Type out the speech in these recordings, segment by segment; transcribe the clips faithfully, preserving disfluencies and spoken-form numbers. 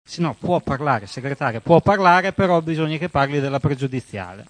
Sì, no, può parlare, segretario, può parlare, però bisogna che parli della pregiudiziale.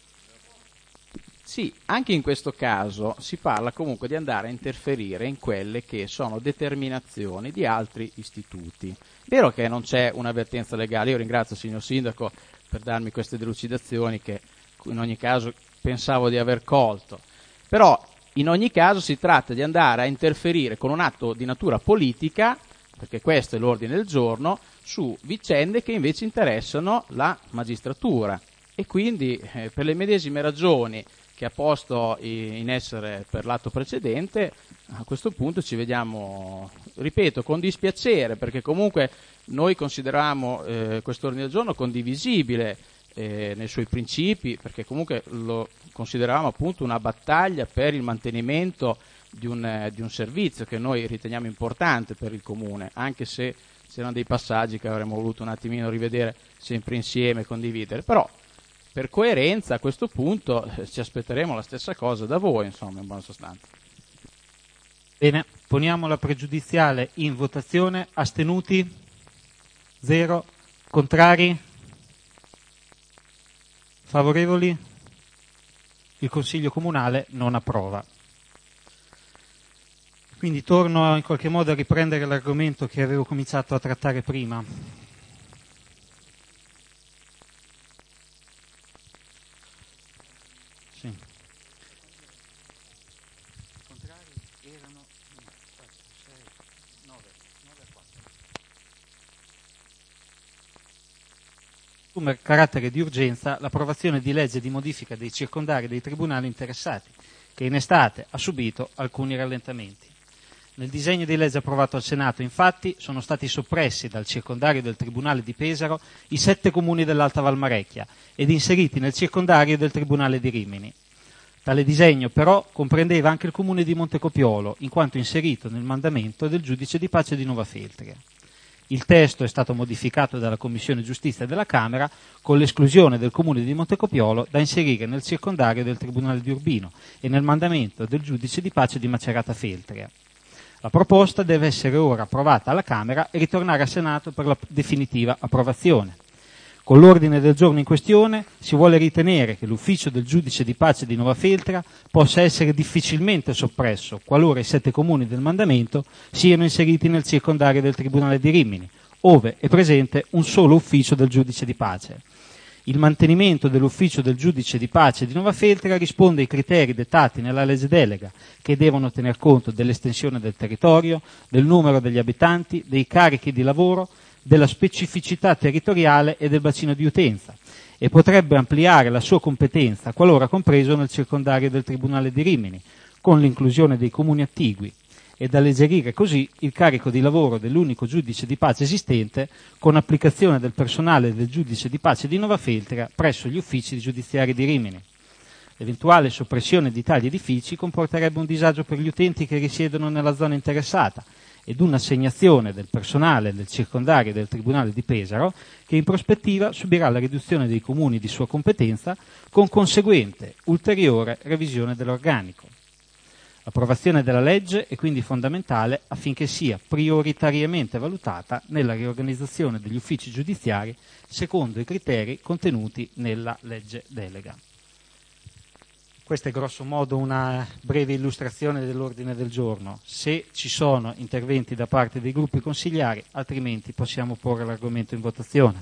Sì, anche in questo caso si parla comunque di andare a interferire in quelle che sono determinazioni di altri istituti. Vero che non c'è un'avvertenza legale, io ringrazio il signor Sindaco per darmi queste delucidazioni che in ogni caso pensavo di aver colto, però in ogni caso si tratta di andare a interferire con un atto di natura politica, perché questo è l'ordine del giorno, su vicende che invece interessano la magistratura e quindi eh, per le medesime ragioni che ha posto in essere per l'atto precedente, a questo punto ci vediamo, ripeto, con dispiacere, perché comunque noi consideriamo eh, questo ordine del giorno condivisibile eh, nei suoi principi, perché comunque lo consideravamo appunto una battaglia per il mantenimento di un, eh, di un servizio che noi riteniamo importante per il comune, anche se c'erano dei passaggi che avremmo voluto un attimino rivedere sempre insieme e condividere, però per coerenza a questo punto eh, ci aspetteremo la stessa cosa da voi, insomma, in buona sostanza. Bene, poniamo la pregiudiziale in votazione. Astenuti? Zero. Contrari? Favorevoli? Il Consiglio Comunale non approva. Quindi torno in qualche modo a riprendere l'argomento che avevo cominciato a trattare prima. Sì. Contrari erano uno, quattro, sei, nove, nove a quattro. Assume carattere di urgenza l'approvazione di legge di modifica dei circondari dei tribunali interessati, che in estate ha subito alcuni rallentamenti. Nel disegno di legge approvato al Senato, infatti, sono stati soppressi dal circondario del Tribunale di Pesaro i sette comuni dell'Alta Valmarecchia ed inseriti nel circondario del Tribunale di Rimini. Tale disegno, però, comprendeva anche il comune di Montecopiolo, in quanto inserito nel mandamento del giudice di pace di Nova Feltria. Il testo è stato modificato dalla Commissione Giustizia della Camera con l'esclusione del comune di Montecopiolo da inserire nel circondario del Tribunale di Urbino e nel mandamento del giudice di pace di Macerata Feltria. La proposta deve essere ora approvata alla Camera e ritornare al Senato per la definitiva approvazione. Con l'ordine del giorno in questione si vuole ritenere che l'ufficio del giudice di pace di Nova Feltria possa essere difficilmente soppresso qualora i sette comuni del mandamento siano inseriti nel circondario del Tribunale di Rimini, ove è presente un solo ufficio del giudice di pace. Il mantenimento dell'ufficio del giudice di pace di Nova Feltria risponde ai criteri dettati nella legge delega, che devono tener conto dell'estensione del territorio, del numero degli abitanti, dei carichi di lavoro, della specificità territoriale e del bacino di utenza, e potrebbe ampliare la sua competenza qualora compreso nel circondario del Tribunale di Rimini, con l'inclusione dei comuni attigui, ed alleggerire così il carico di lavoro dell'unico giudice di pace esistente, con applicazione del personale del giudice di pace di Nova Feltria presso gli uffici giudiziari di Rimini. L'eventuale soppressione di tali edifici comporterebbe un disagio per gli utenti che risiedono nella zona interessata ed un'assegnazione del personale del circondario del Tribunale di Pesaro che in prospettiva subirà la riduzione dei comuni di sua competenza con conseguente ulteriore revisione dell'organico. L'approvazione della legge è quindi fondamentale affinché sia prioritariamente valutata nella riorganizzazione degli uffici giudiziari secondo i criteri contenuti nella legge delega. Questa è grosso modo una breve illustrazione dell'ordine del giorno. Se ci sono interventi da parte dei gruppi consigliari, altrimenti possiamo porre l'argomento in votazione.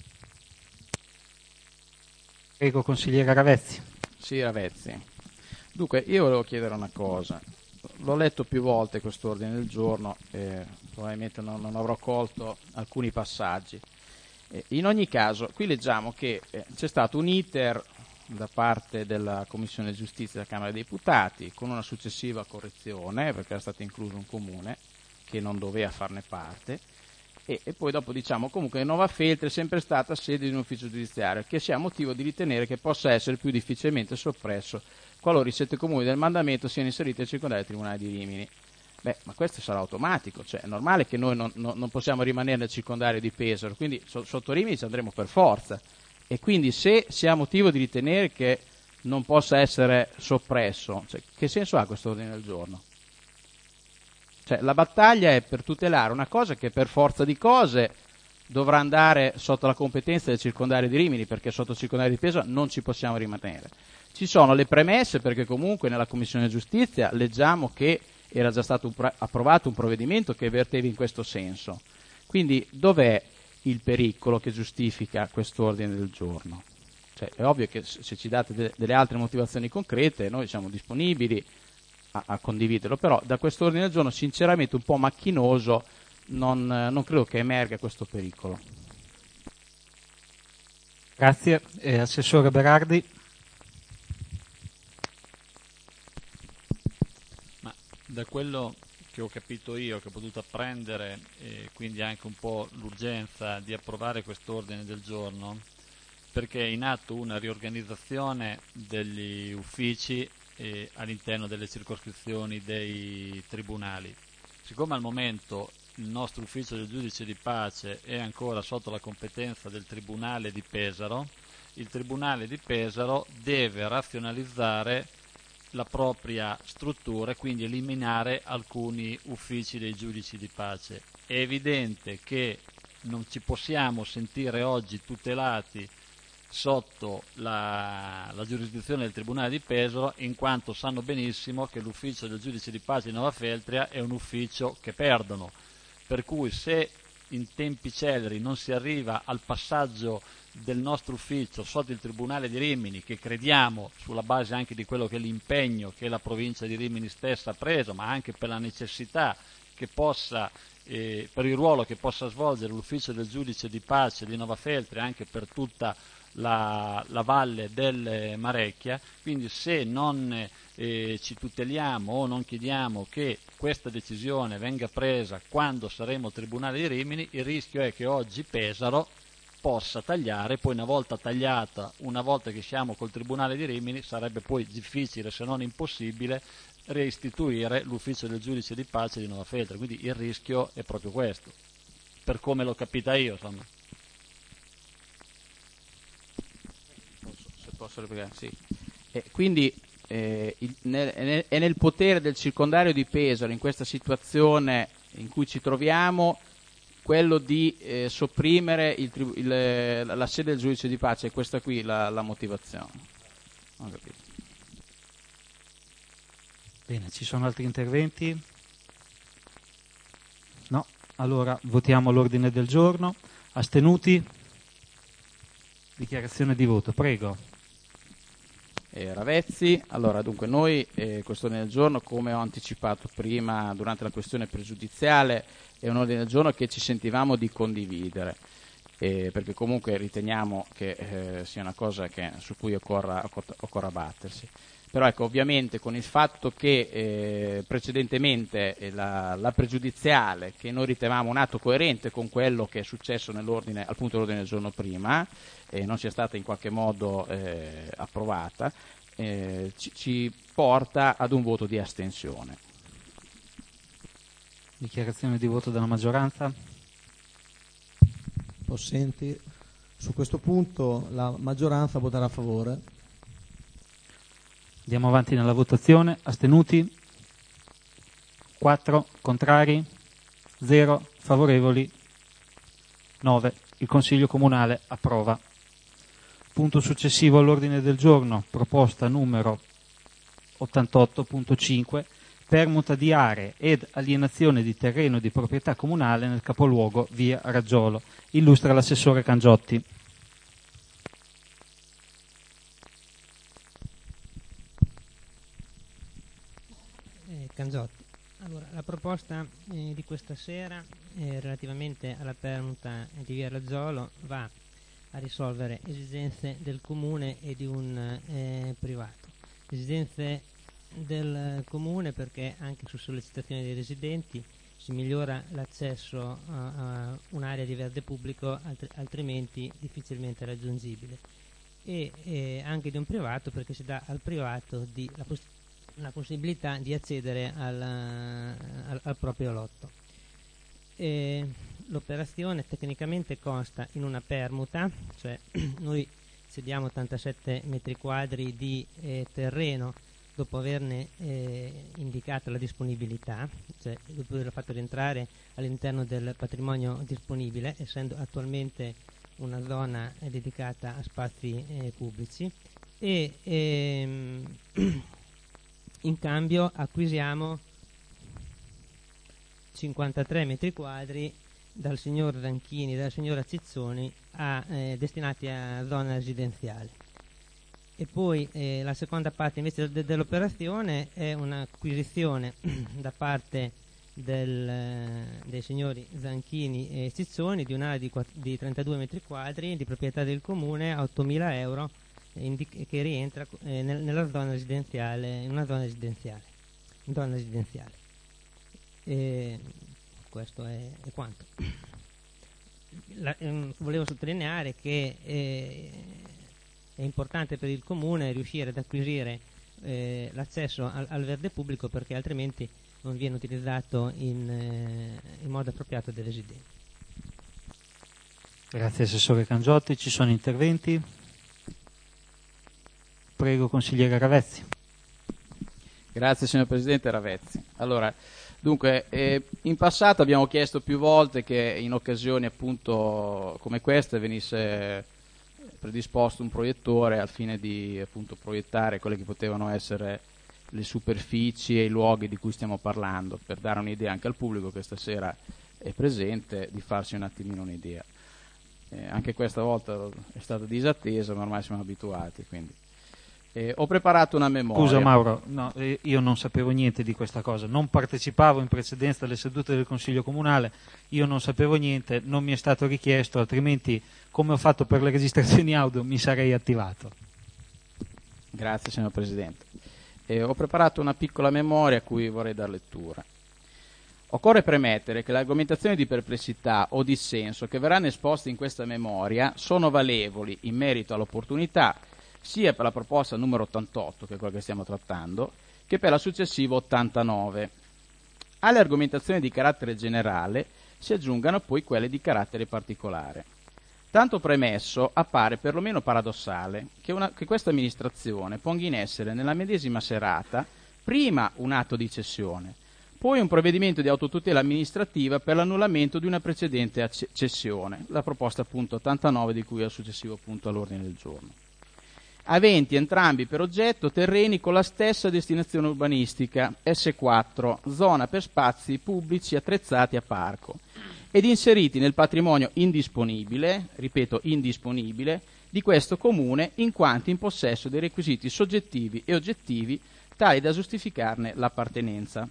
Prego, consigliere Ravezzi. Sì, Ravezzi. Dunque, io volevo chiedere una cosa. L'ho letto più volte quest'ordine del giorno e probabilmente non, non avrò colto alcuni passaggi. Eh, in ogni caso, qui leggiamo che eh, c'è stato un iter da parte della Commissione Giustizia della Camera dei Deputati con una successiva correzione, perché era stato incluso un comune che non doveva farne parte, e, e poi dopo diciamo comunque Nova Feltria è sempre stata sede di un ufficio giudiziario che sia motivo di ritenere che possa essere più difficilmente soppresso qualora i sette comuni del mandamento siano inseriti nel circondario del Tribunale di Rimini. Beh, ma questo sarà automatico, cioè è normale che noi non, non, non possiamo rimanere nel circondario di Pesaro, quindi so, sotto Rimini ci andremo per forza. E quindi se si ha motivo di ritenere che non possa essere soppresso, cioè, che senso ha questo ordine del giorno? Cioè, la battaglia è per tutelare una cosa che per forza di cose dovrà andare sotto la competenza del circondario di Rimini, perché sotto il circondario di Pesaro non ci possiamo rimanere. Ci sono le premesse, perché comunque nella Commissione Giustizia leggiamo che era già stato un pro- approvato un provvedimento che verteva in questo senso. Quindi dov'è il pericolo che giustifica quest'ordine del giorno? Cioè, è ovvio che se ci date de- delle altre motivazioni concrete noi siamo disponibili a, a condividerlo, però da quest'ordine del giorno sinceramente un po' macchinoso non, non credo che emerga questo pericolo. Grazie. Eh, Assessore Berardi. Ma da quello che ho capito io, che ho potuto apprendere, e quindi anche un po' l'urgenza di approvare quest'ordine del giorno, perché è in atto una riorganizzazione degli uffici eh, all'interno delle circoscrizioni dei tribunali. Siccome al momento il nostro ufficio del giudice di pace è ancora sotto la competenza del Tribunale di Pesaro, il Tribunale di Pesaro deve razionalizzare la propria struttura e quindi eliminare alcuni uffici dei giudici di pace. È evidente che non ci possiamo sentire oggi tutelati sotto la, la giurisdizione del Tribunale di Pesaro, in quanto sanno benissimo che l'ufficio del giudice di pace di Nova Feltria è un ufficio che perdono, per cui se in tempi celeri non si arriva al passaggio del nostro ufficio sotto il Tribunale di Rimini, che crediamo sulla base anche di quello che è l'impegno che la provincia di Rimini stessa ha preso, ma anche per la necessità che possa eh, per il ruolo che possa svolgere l'ufficio del giudice di pace di Nova Feltria anche per tutta la, la valle del Marecchia. Quindi se non eh, ci tuteliamo o non chiediamo che questa decisione venga presa quando saremo al Tribunale di Rimini, il rischio è che oggi Pesaro possa tagliare, poi una volta tagliata, una volta che siamo col Tribunale di Rimini, sarebbe poi difficile se non impossibile reistituire l'ufficio del giudice di pace di Nova Feltria. Quindi il rischio è proprio questo, per come l'ho capita io, insomma. Se posso replicare, sì. E quindi eh, il, nel, nel, è nel potere del circondario di Pesaro, in questa situazione in cui ci troviamo, quello di eh, sopprimere il, il, la sede del giudice di pace. È questa qui la, la motivazione. Ho capito. Bene, ci sono altri interventi? No? Allora votiamo l'ordine del giorno. Astenuti? Dichiarazione di voto, prego. Eh, Ravezzi. Allora, dunque, noi eh, questo ordine del giorno, come ho anticipato prima durante la questione pregiudiziale, è un ordine del giorno che ci sentivamo di condividere, eh, perché comunque riteniamo che eh, sia una cosa che, su cui occorra, occorra battersi. Però ecco, ovviamente con il fatto che eh, precedentemente eh, la, la pregiudiziale, che noi ritenevamo un atto coerente con quello che è successo nell'ordine, al punto dell'ordine del giorno prima, eh, non sia stata in qualche modo eh, approvata, eh, ci, ci porta ad un voto di astensione. Dichiarazione di voto della maggioranza. Possenti. Su questo punto la maggioranza voterà a favore. Andiamo avanti nella votazione. Astenuti? quattro. Contrari? zero. Favorevoli? nove. Il Consiglio Comunale approva. Punto successivo all'ordine del giorno, proposta numero ottantotto punto cinque, permuta di aree ed alienazione di terreno di proprietà comunale nel capoluogo via Raggiolo. Illustra l'assessore Cangiotti. Eh, Cangiotti. Allora, la proposta eh, di questa sera eh, relativamente alla permuta di via Raggiolo va a risolvere esigenze del comune e di un eh, privato. Esigenze del comune perché anche su sollecitazione dei residenti si migliora l'accesso a, a un'area di verde pubblico alt- altrimenti difficilmente raggiungibile, e eh, anche di un privato perché si dà al privato di, la, poss- la possibilità di accedere al, al, al proprio lotto. E l'operazione tecnicamente consta in una permuta, cioè noi cediamo ottantasette metri quadri di eh, terreno dopo averne eh, indicata la disponibilità, cioè dopo averlo fatto rientrare all'interno del patrimonio disponibile, essendo attualmente una zona eh, dedicata a spazi eh, pubblici, e ehm, in cambio acquisiamo cinquantatré metri quadri dal signor Ranchini e dalla signora Cizzoni a, eh, destinati a zona residenziale. E poi eh, la seconda parte invece de- dell'operazione è un'acquisizione da parte del, eh, dei signori Zanchini e Cizzoni di un'area di, quatt- di trentadue metri quadri di proprietà del comune a ottomila euro, eh, indic- che rientra eh, nel- nella zona residenziale, in una zona residenziale. In zona residenziale. E questo è, è quanto. La, ehm, volevo sottolineare che eh, è importante per il comune riuscire ad acquisire eh, l'accesso al, al verde pubblico, perché altrimenti non viene utilizzato in, eh, in modo appropriato dai residenti. Grazie Assessore Cangiotti. Ci sono interventi? Prego Consigliere Ravezzi. Grazie signor Presidente Ravezzi. Allora, dunque, eh, in passato abbiamo chiesto più volte che in occasioni appunto come queste venisse predisposto un proiettore al fine di appunto proiettare quelle che potevano essere le superfici e i luoghi di cui stiamo parlando, per dare un'idea anche al pubblico che stasera è presente, di farsi un attimino un'idea. Eh, anche questa volta è stata disattesa, ma ormai siamo abituati, quindi. Eh, ho preparato una memoria. Scusa Mauro, no, io non sapevo niente di questa cosa, non partecipavo in precedenza alle sedute del Consiglio Comunale, io non sapevo niente, non mi è stato richiesto, altrimenti come ho fatto per le registrazioni audio mi sarei attivato. Grazie signor Presidente. Eh, ho preparato una piccola memoria a cui vorrei dar lettura. Occorre premettere che le argomentazioni di perplessità o dissenso che verranno esposte in questa memoria sono valevoli in merito all'opportunità sia per la proposta numero ottantotto, che è quella che stiamo trattando, che per la successiva ottantanove. Alle argomentazioni di carattere generale si aggiungano poi quelle di carattere particolare. Tanto premesso, appare perlomeno paradossale che, una, che questa amministrazione ponga in essere nella medesima serata prima un atto di cessione, poi un provvedimento di autotutela amministrativa per l'annullamento di una precedente cessione, la proposta appunto ottantanove di cui è il successivo punto all'ordine del giorno, aventi entrambi per oggetto terreni con la stessa destinazione urbanistica, S quattro, zona per spazi pubblici attrezzati a parco, ed inseriti nel patrimonio indisponibile, ripeto indisponibile, di questo comune in quanto in possesso dei requisiti soggettivi e oggettivi tali da giustificarne l'appartenenza.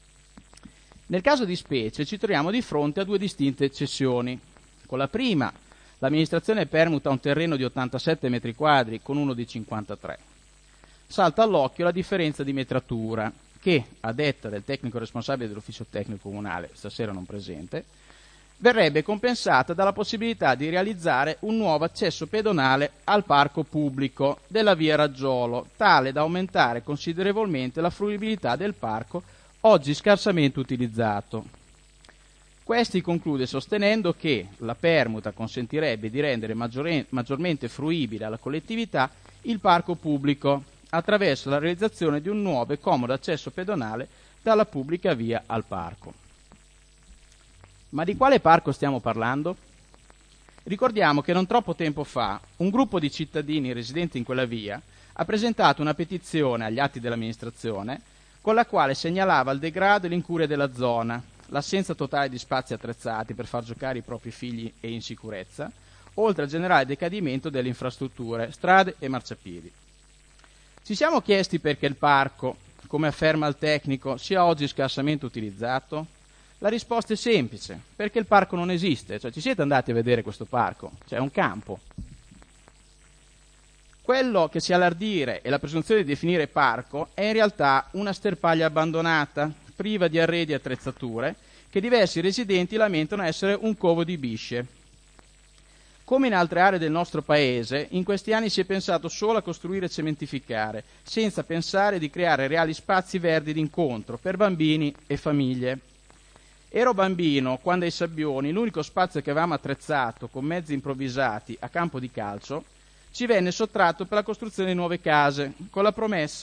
Nel caso di specie ci troviamo di fronte a due distinte cessioni. Con la prima, l'amministrazione permuta un terreno di ottantasette metri quadri con uno di cinquantatré. Salta all'occhio la differenza di metratura che, a detta del tecnico responsabile dell'ufficio tecnico comunale, stasera non presente, verrebbe compensata dalla possibilità di realizzare un nuovo accesso pedonale al parco pubblico della via Raggiolo, tale da aumentare considerevolmente la fruibilità del parco oggi scarsamente utilizzato. Questi conclude sostenendo che la permuta consentirebbe di rendere maggiore, maggiormente fruibile alla collettività il parco pubblico attraverso la realizzazione di un nuovo e comodo accesso pedonale dalla pubblica via al parco. Ma di quale parco stiamo parlando? Ricordiamo che non troppo tempo fa un gruppo di cittadini residenti in quella via ha presentato una petizione agli atti dell'amministrazione con la quale segnalava il degrado e l'incuria della zona, l'assenza totale di spazi attrezzati per far giocare i propri figli e in sicurezza, oltre al generale decadimento delle infrastrutture, strade e marciapiedi. Ci siamo chiesti perché il parco, come afferma il tecnico, sia oggi scarsamente utilizzato? La risposta è semplice, perché il parco non esiste, cioè ci siete andati a vedere questo parco, cioè è un campo. Quello che si ha l'ardire e la presunzione di definire parco è in realtà una sterpaglia abbandonata, priva di arredi e attrezzature, che diversi residenti lamentano essere un covo di bisce. Come in altre aree del nostro paese, in questi anni si è pensato solo a costruire e cementificare, senza pensare di creare reali spazi verdi d'incontro per bambini e famiglie. Ero bambino quando ai Sabbioni l'unico spazio che avevamo attrezzato con mezzi improvvisati a campo di calcio ci venne sottratto per la costruzione di nuove case, con la promessa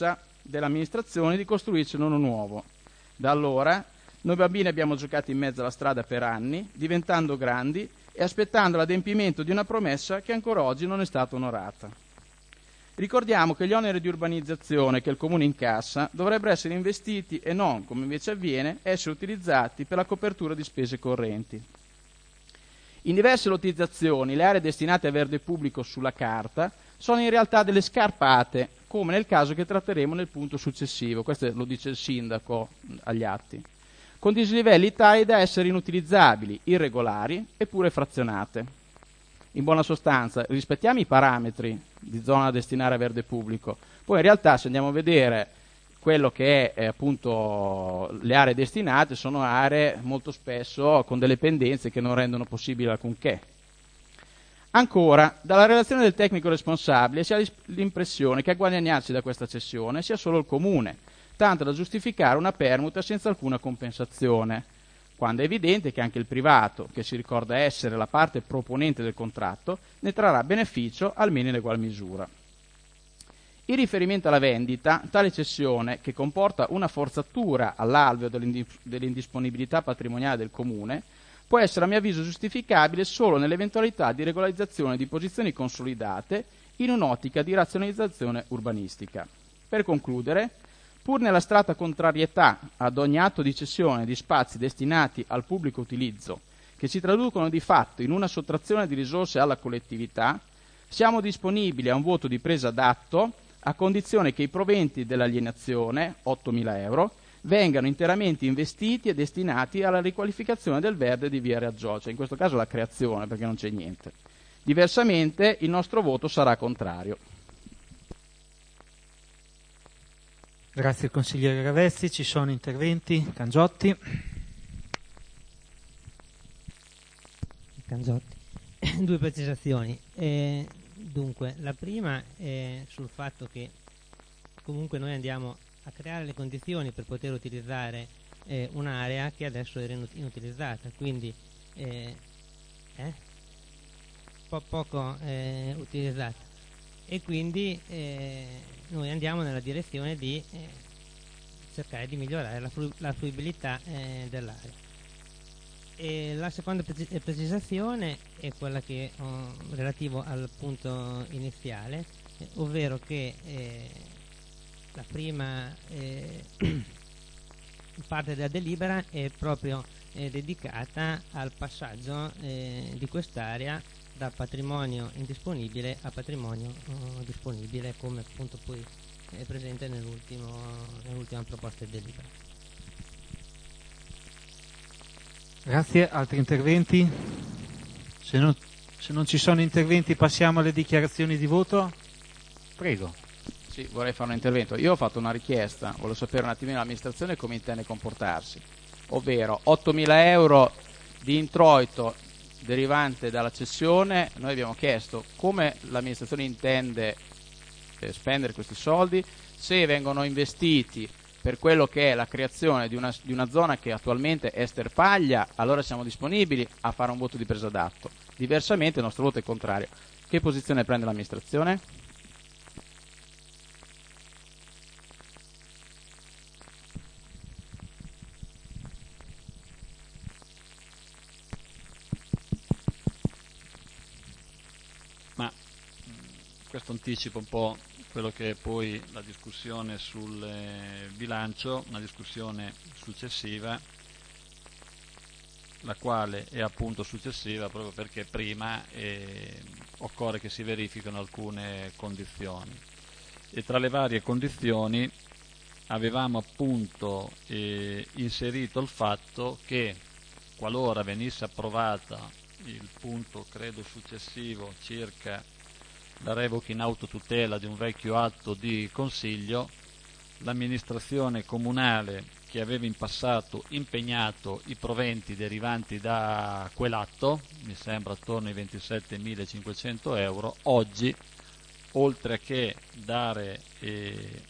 dell'amministrazione di costruircene uno nuovo. Da allora noi bambini abbiamo giocato in mezzo alla strada per anni, diventando grandi e aspettando l'adempimento di una promessa che ancora oggi non è stata onorata. Ricordiamo che gli oneri di urbanizzazione che il Comune incassa dovrebbero essere investiti e non, come invece avviene, essere utilizzati per la copertura di spese correnti. In diverse lottizzazioni le aree destinate a verde pubblico sulla carta sono in realtà delle scarpate, come nel caso che tratteremo nel punto successivo, questo lo dice il sindaco agli atti, con dislivelli tali da essere inutilizzabili, irregolari eppure frazionate. In buona sostanza, rispettiamo i parametri di zona da destinare a verde pubblico, poi in realtà se andiamo a vedere quello che è eh, appunto le aree destinate sono aree molto spesso con delle pendenze che non rendono possibile alcunché. Ancora, dalla relazione del tecnico responsabile si ha l'impressione che a guadagnarsi da questa cessione sia solo il Comune, tanto da giustificare una permuta senza alcuna compensazione, quando è evidente che anche il privato, che si ricorda essere la parte proponente del contratto, ne trarrà beneficio almeno in egual misura. In riferimento alla vendita, tale cessione, che comporta una forzatura all'alveo dell'indisponibilità patrimoniale del Comune, può essere a mio avviso giustificabile solo nell'eventualità di regolarizzazione di posizioni consolidate in un'ottica di razionalizzazione urbanistica. Per concludere, pur nella stretta contrarietà ad ogni atto di cessione di spazi destinati al pubblico utilizzo, che si traducono di fatto in una sottrazione di risorse alla collettività, siamo disponibili a un voto di presa d'atto a condizione che i proventi dell'alienazione, ottomila euro, vengano interamente investiti e destinati alla riqualificazione del verde di via Raggio, cioè in questo caso la creazione, perché non c'è niente. Diversamente il nostro voto sarà contrario. Grazie al consigliere Ravesti. Ci sono interventi? Cangiotti. Cangiotti. Due precisazioni. Eh, dunque, la prima è sul fatto che comunque noi andiamo a creare le condizioni per poter utilizzare eh, un'area che adesso era inutilizzata, quindi eh, eh, po- poco eh, utilizzata, e quindi eh, noi andiamo nella direzione di eh, cercare di migliorare la, fru- la fruibilità eh, dell'area. E la seconda precis- precisazione è quella che ho relativo al punto iniziale, eh, ovvero che eh, la prima eh, parte della delibera è proprio eh, dedicata al passaggio eh, di quest'area da patrimonio indisponibile a patrimonio eh, disponibile, come appunto poi è presente nell'ultimo, nell'ultima proposta di delibera. Grazie. Altri interventi? Se non, se non ci sono interventi passiamo alle dichiarazioni di voto. Prego. Sì, vorrei fare un intervento. Io ho fatto una richiesta, volevo sapere un attimino l'amministrazione come intende comportarsi, ovvero ottomila euro di introito derivante dalla cessione. Noi abbiamo chiesto come l'amministrazione intende eh, spendere questi soldi, se vengono investiti per quello che è la creazione di una, di una zona che attualmente è sterpaglia, allora siamo disponibili a fare un voto di presa d'atto. Diversamente il nostro voto è contrario. Che posizione prende l'amministrazione? Ma questo anticipa un po' quello che è poi la discussione sul eh, bilancio, una discussione successiva, la quale è appunto successiva proprio perché prima eh, occorre che si verifichino alcune condizioni, e tra le varie condizioni avevamo appunto eh, inserito il fatto che qualora venisse approvata il punto credo successivo circa la revoca in autotutela di un vecchio atto di consiglio, l'amministrazione comunale che aveva in passato impegnato i proventi derivanti da quell'atto, mi sembra attorno ai ventisettemilacinquecento euro, oggi oltre che dare eh,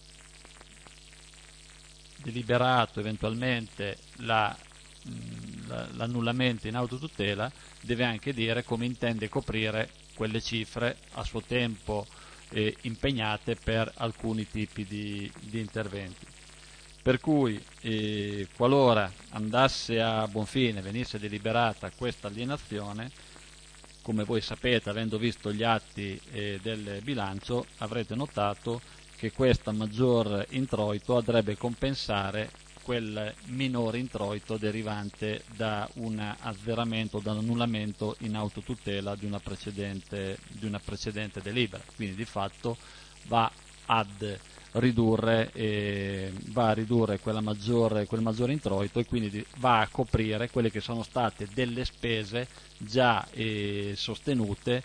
deliberato eventualmente la, mh, la, l'annullamento in autotutela, deve anche dire come intende coprire quelle cifre a suo tempo eh, impegnate per alcuni tipi di, di interventi. Per cui eh, qualora andasse a buon fine, venisse deliberata questa alienazione, come voi sapete, avendo visto gli atti eh, del bilancio, avrete notato che questo maggior introito andrebbe a compensare quel minore introito derivante da un azzeramento, da un annullamento in autotutela di una precedente, di una precedente delibera. Quindi di fatto va ad ridurre, eh, va a ridurre quella maggiore, quel maggiore introito e quindi va a coprire quelle che sono state delle spese già eh, sostenute,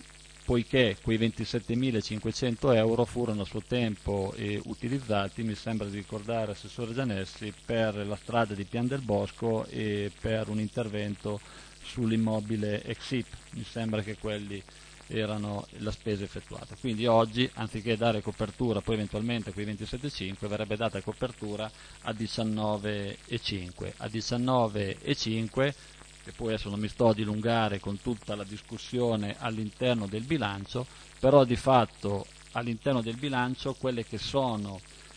poiché quei ventisettemilacinquecento euro furono a suo tempo eh, utilizzati, mi sembra di ricordare, Assessore Gianessi, per la strada di Pian del Bosco e per un intervento sull'immobile ex I P. Mi sembra che quelli erano la spesa effettuata. Quindi oggi, anziché dare copertura poi eventualmente a quei ventisette virgola cinque, verrebbe data copertura a diciannove virgola cinque. A diciannove virgola cinque, che poi adesso non mi sto a dilungare con tutta la discussione all'interno del bilancio, però di fatto all'interno del bilancio quelle che sono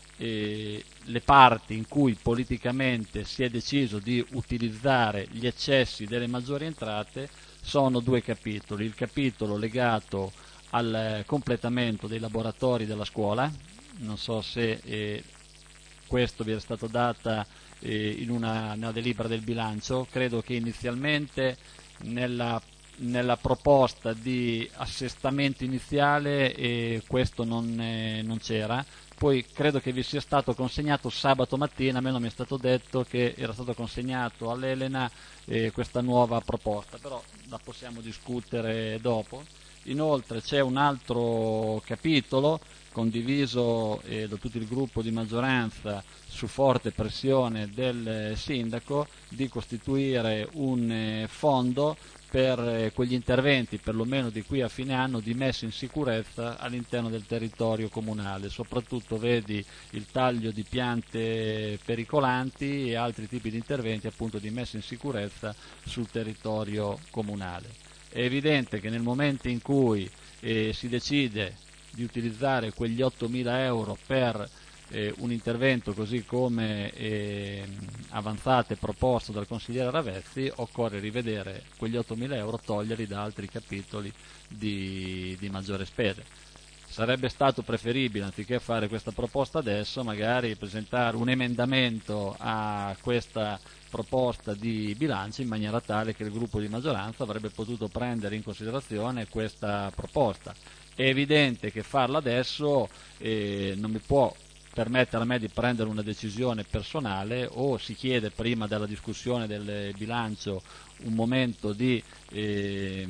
eh, le parti in cui politicamente si è deciso di utilizzare gli eccessi delle maggiori entrate sono due capitoli: il capitolo legato al completamento dei laboratori della scuola, non so se eh, questo vi è stato data eh, in una, nella delibera del bilancio. Credo che inizialmente nella, nella proposta di assestamento iniziale eh, questo non, eh, non c'era, poi credo che vi sia stato consegnato sabato mattina, a me non mi è stato detto che era stato consegnato all'Elena eh, questa nuova proposta, però la possiamo discutere dopo. Inoltre c'è un altro capitolo condiviso eh, da tutto il gruppo di maggioranza su forte pressione del sindaco di costituire un eh, fondo per eh, quegli interventi, perlomeno di qui a fine anno, di messa in sicurezza all'interno del territorio comunale. Soprattutto vedi il taglio di piante pericolanti e altri tipi di interventi appunto di messa in sicurezza sul territorio comunale. È evidente che nel momento in cui eh, si decide di utilizzare quegli ottomila euro per eh, un intervento così come eh, avanzato e proposto dal consigliere Ravezzi, occorre rivedere quegli ottomila euro, toglierli da altri capitoli di, di maggiore spese. Sarebbe stato preferibile, anziché fare questa proposta adesso, magari presentare un emendamento a questa proposta di bilancio in maniera tale che il gruppo di maggioranza avrebbe potuto prendere in considerazione questa proposta. È evidente che farlo adesso eh, non mi può permettere a me di prendere una decisione personale, o si chiede prima della discussione del bilancio un momento di, eh,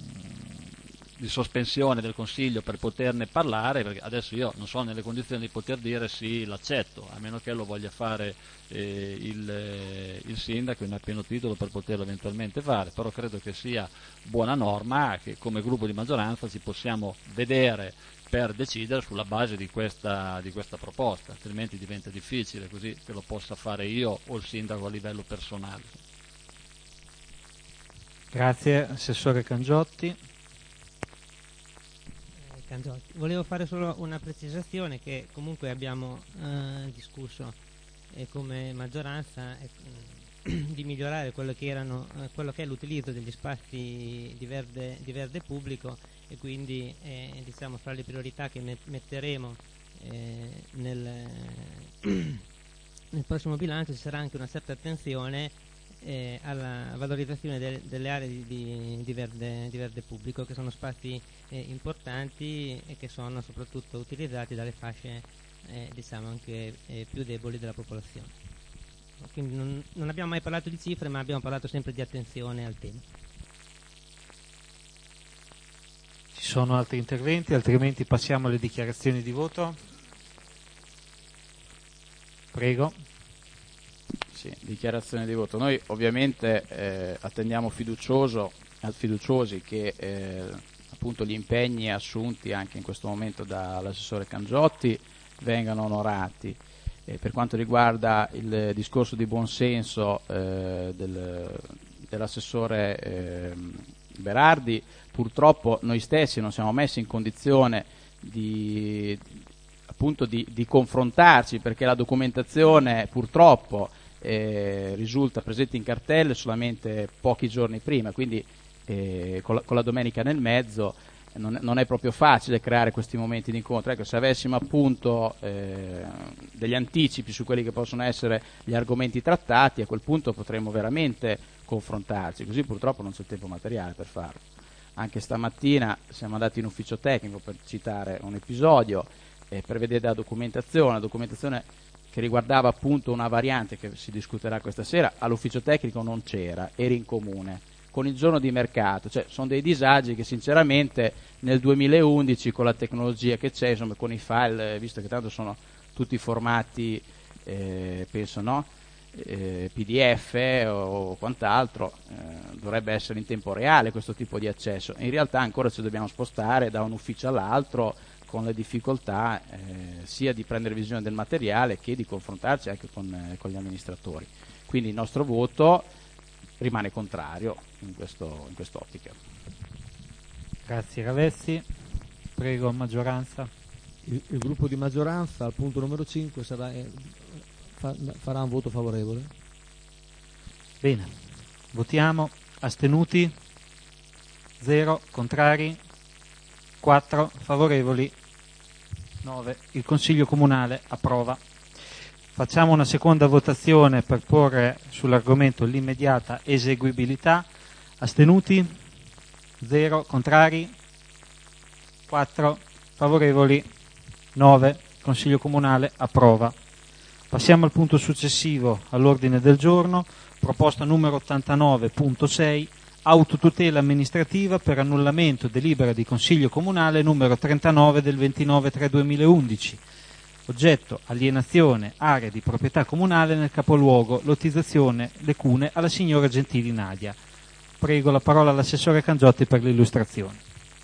di sospensione del Consiglio per poterne parlare, perché adesso io non sono nelle condizioni di poter dire sì, l'accetto, a meno che lo voglia fare eh, il, eh, il sindaco in pieno titolo per poterlo eventualmente fare, però credo che sia buona norma che come gruppo di maggioranza ci possiamo vedere per decidere sulla base di questa, di questa proposta, altrimenti diventa difficile così che lo possa fare io o il sindaco a livello personale. Grazie, Assessore Cangiotti. Cangiotti. Volevo fare solo una precisazione che comunque abbiamo eh, discusso eh, come maggioranza eh, di migliorare quello che, erano, eh, quello che è l'utilizzo degli spazi di verde, di verde pubblico, e quindi eh, diciamo fra le priorità che met- metteremo eh, nel, nel prossimo bilancio ci sarà anche una certa attenzione eh, alla valorizzazione de- delle aree di, di, di, verde, di verde pubblico, che sono spazi eh, importanti e che sono soprattutto utilizzati dalle fasce eh, diciamo anche eh, più deboli della popolazione. Quindi non, non abbiamo mai parlato di cifre, ma abbiamo parlato sempre di attenzione al tema. Ci sono altri interventi, altrimenti passiamo alle dichiarazioni di voto. Prego. Sì, dichiarazione di voto. Noi ovviamente eh, attendiamo fiducioso, fiduciosi che eh, appunto gli impegni assunti anche in questo momento dall'assessore Cangiotti vengano onorati. Eh, per quanto riguarda il discorso di buonsenso eh, del, dell'assessore eh, Berardi, purtroppo noi stessi non siamo messi in condizione di appunto di, di confrontarci, perché la documentazione purtroppo eh, risulta presente in cartelle solamente pochi giorni prima, quindi eh, con, la, con la domenica nel mezzo non, non è proprio facile creare questi momenti di incontro. Ecco, se avessimo appunto eh, degli anticipi su quelli che possono essere gli argomenti trattati, a quel punto potremmo veramente confrontarci, così purtroppo non c'è il tempo materiale per farlo. Anche stamattina siamo andati in ufficio tecnico, per citare un episodio, eh, per vedere la documentazione, la documentazione che riguardava appunto una variante che si discuterà questa sera, all'ufficio tecnico non c'era, era in comune, con il giorno di mercato, cioè sono dei disagi che sinceramente nel duemilaundici con la tecnologia che c'è, insomma con i file, visto che tanto sono tutti formati, eh, penso no, eh, P D F o quant'altro, eh, dovrebbe essere in tempo reale questo tipo di accesso. In realtà ancora ci dobbiamo spostare da un ufficio all'altro con le difficoltà eh, sia di prendere visione del materiale che di confrontarci anche con, eh, con gli amministratori. Quindi il nostro voto rimane contrario in, questo, in quest'ottica. Grazie Ravezzi. Prego, maggioranza. Il, il gruppo di maggioranza al punto numero cinque sarà, eh, fa, farà un voto favorevole. Bene, votiamo. Astenuti? zero. Contrari? quattro. Favorevoli? nove. Il Consiglio Comunale approva. Facciamo una seconda votazione per porre sull'argomento l'immediata eseguibilità. Astenuti? zero. Contrari? quattro. Favorevoli? nove. Consiglio Comunale approva. Passiamo al punto successivo all'ordine del giorno, proposta numero ottantanove punto sei, autotutela amministrativa per annullamento delibera di Consiglio Comunale numero trentanove del ventinove tre duemilaundici. Oggetto: alienazione aree di proprietà comunale nel capoluogo, lottizzazione Le Cune alla signora Gentili Nadia. Prego la parola all'assessore Cangiotti per l'illustrazione.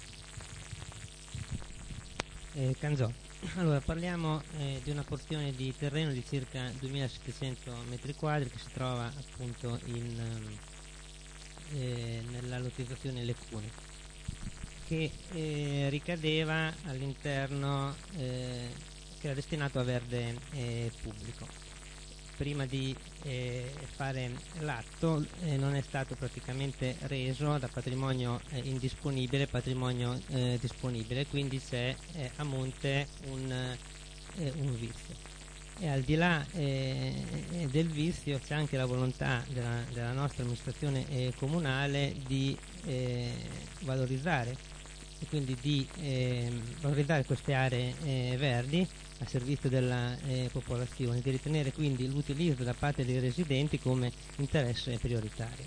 Eh, Cangiotti. Allora, parliamo eh, di una porzione di terreno di circa duemilasettecento metri quadri che si trova appunto in, eh, nella lottizzazione Le Cune, che eh, ricadeva all'interno, eh, che era destinato a verde eh, pubblico. Prima di eh, fare l'atto eh, non è stato praticamente reso da patrimonio eh, indisponibile patrimonio eh, disponibile, quindi c'è eh, a monte un, eh, un vizio. E al di là eh, del vizio c'è anche la volontà della, della nostra amministrazione eh, comunale di eh, valorizzare e quindi di eh, valorizzare queste aree eh, verdi a servizio della eh, popolazione, di ritenere quindi l'utilizzo da parte dei residenti come interesse prioritario.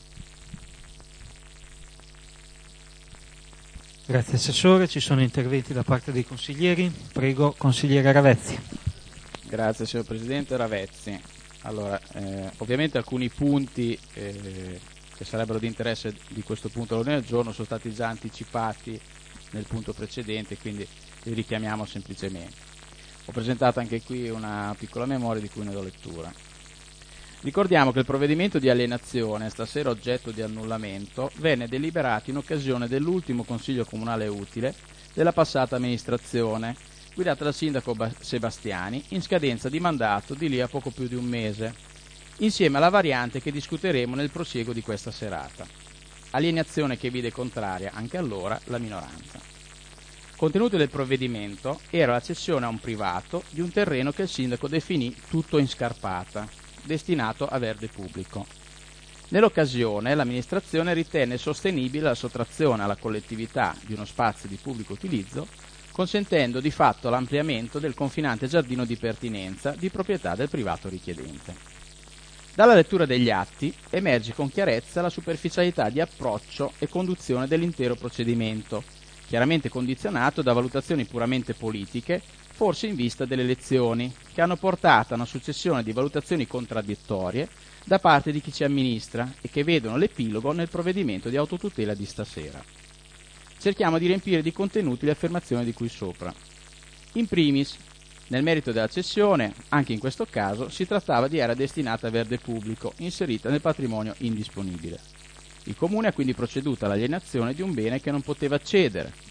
Grazie Assessore, ci sono interventi da parte dei consiglieri. Prego, consigliere Ravezzi. Grazie signor Presidente. Ravezzi. Allora, eh, ovviamente alcuni punti eh, che sarebbero di interesse di questo punto all'ordine del giorno sono stati già anticipati nel punto precedente, quindi li richiamiamo semplicemente. Ho presentato anche qui una piccola memoria di cui ne do lettura. Ricordiamo che il provvedimento di alienazione, stasera oggetto di annullamento, venne deliberato in occasione dell'ultimo Consiglio Comunale utile della passata amministrazione, guidata dal sindaco Sebastiani, in scadenza di mandato di lì a poco più di un mese, insieme alla variante che discuteremo nel prosieguo di questa serata. Alienazione che vide contraria anche allora la minoranza. Contenuto del provvedimento era la cessione a un privato di un terreno che il sindaco definì tutto in scarpata, destinato a verde pubblico. Nell'occasione l'amministrazione ritenne sostenibile la sottrazione alla collettività di uno spazio di pubblico utilizzo, consentendo di fatto l'ampliamento del confinante giardino di pertinenza di proprietà del privato richiedente. Dalla lettura degli atti emerge con chiarezza la superficialità di approccio e conduzione dell'intero procedimento, chiaramente condizionato da valutazioni puramente politiche, forse in vista delle elezioni, che hanno portato a una successione di valutazioni contraddittorie da parte di chi ci amministra e che vedono l'epilogo nel provvedimento di autotutela di stasera. Cerchiamo di riempire di contenuti le affermazioni di cui sopra. In primis, nel merito della cessione, anche in questo caso si trattava di area destinata a verde pubblico, inserita nel patrimonio indisponibile. Il Comune ha quindi proceduto all'alienazione di un bene che non poteva cedere,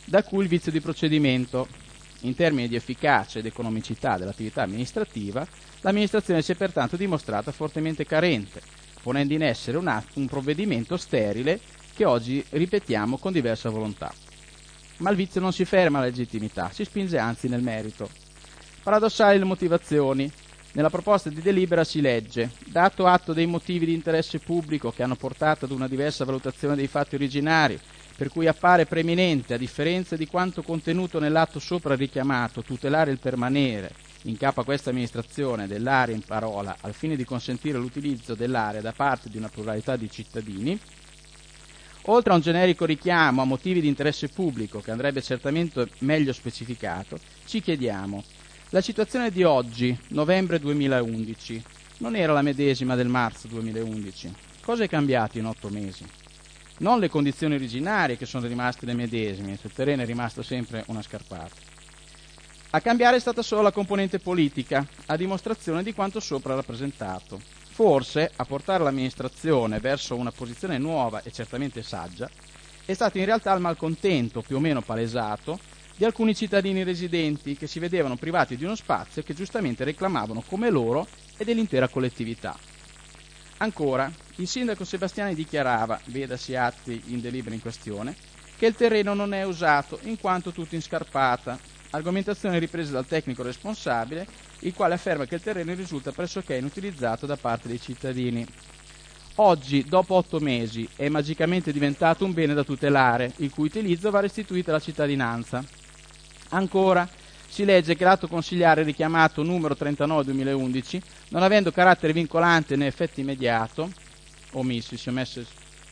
da cui il vizio di procedimento. In termini di efficacia ed economicità dell'attività amministrativa, l'amministrazione si è pertanto dimostrata fortemente carente, ponendo in essere un, att- un provvedimento sterile che oggi ripetiamo con diversa volontà. Ma il vizio non si ferma alla legittimità, si spinge anzi nel merito. Paradossali le motivazioni. Nella proposta di delibera si legge: dato atto dei motivi di interesse pubblico che hanno portato ad una diversa valutazione dei fatti originari, per cui appare preminente, a differenza di quanto contenuto nell'atto sopra richiamato, tutelare il permanere in capo a questa amministrazione dell'area in parola al fine di consentire l'utilizzo dell'area da parte di una pluralità di cittadini, oltre a un generico richiamo a motivi di interesse pubblico che andrebbe certamente meglio specificato, ci chiediamo: la situazione di oggi, novembre duemilaundici, non era la medesima del marzo duemilaundici? Cosa è cambiato in otto mesi? Non le condizioni originarie, che sono rimaste le medesime, sul terreno è rimasta sempre una scarpata. A cambiare è stata solo la componente politica, a dimostrazione di quanto sopra rappresentato. Forse, a portare l'amministrazione verso una posizione nuova e certamente saggia, è stato in realtà il malcontento, più o meno palesato, di alcuni cittadini residenti che si vedevano privati di uno spazio che giustamente reclamavano come loro e dell'intera collettività. Ancora, il sindaco Sebastiani dichiarava, vedasi atti in delibera in questione, che il terreno non è usato in quanto tutto in scarpata, argomentazione ripresa dal tecnico responsabile, il quale afferma che il terreno risulta pressoché inutilizzato da parte dei cittadini. Oggi, dopo otto mesi, è magicamente diventato un bene da tutelare, il cui utilizzo va restituito alla cittadinanza. Ancora, si legge che l'atto consigliare richiamato numero trentanove duemilaundici, non avendo carattere vincolante né effetto immediato, omissi, si è messo.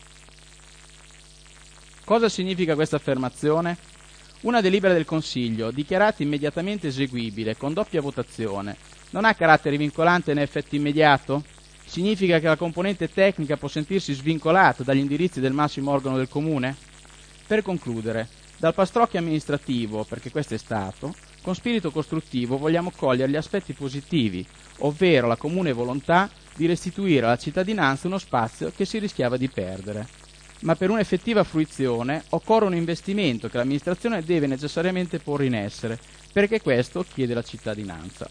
Cosa significa questa affermazione? Una delibera del Consiglio, dichiarata immediatamente eseguibile, con doppia votazione, non ha carattere vincolante né effetto immediato? Significa che la componente tecnica può sentirsi svincolata dagli indirizzi del massimo organo del Comune? Per concludere, dal pastrocchio amministrativo, perché questo è stato, con spirito costruttivo vogliamo cogliere gli aspetti positivi, ovvero la comune volontà di restituire alla cittadinanza uno spazio che si rischiava di perdere. Ma per un'effettiva fruizione occorre un investimento che l'amministrazione deve necessariamente porre in essere, perché questo chiede la cittadinanza.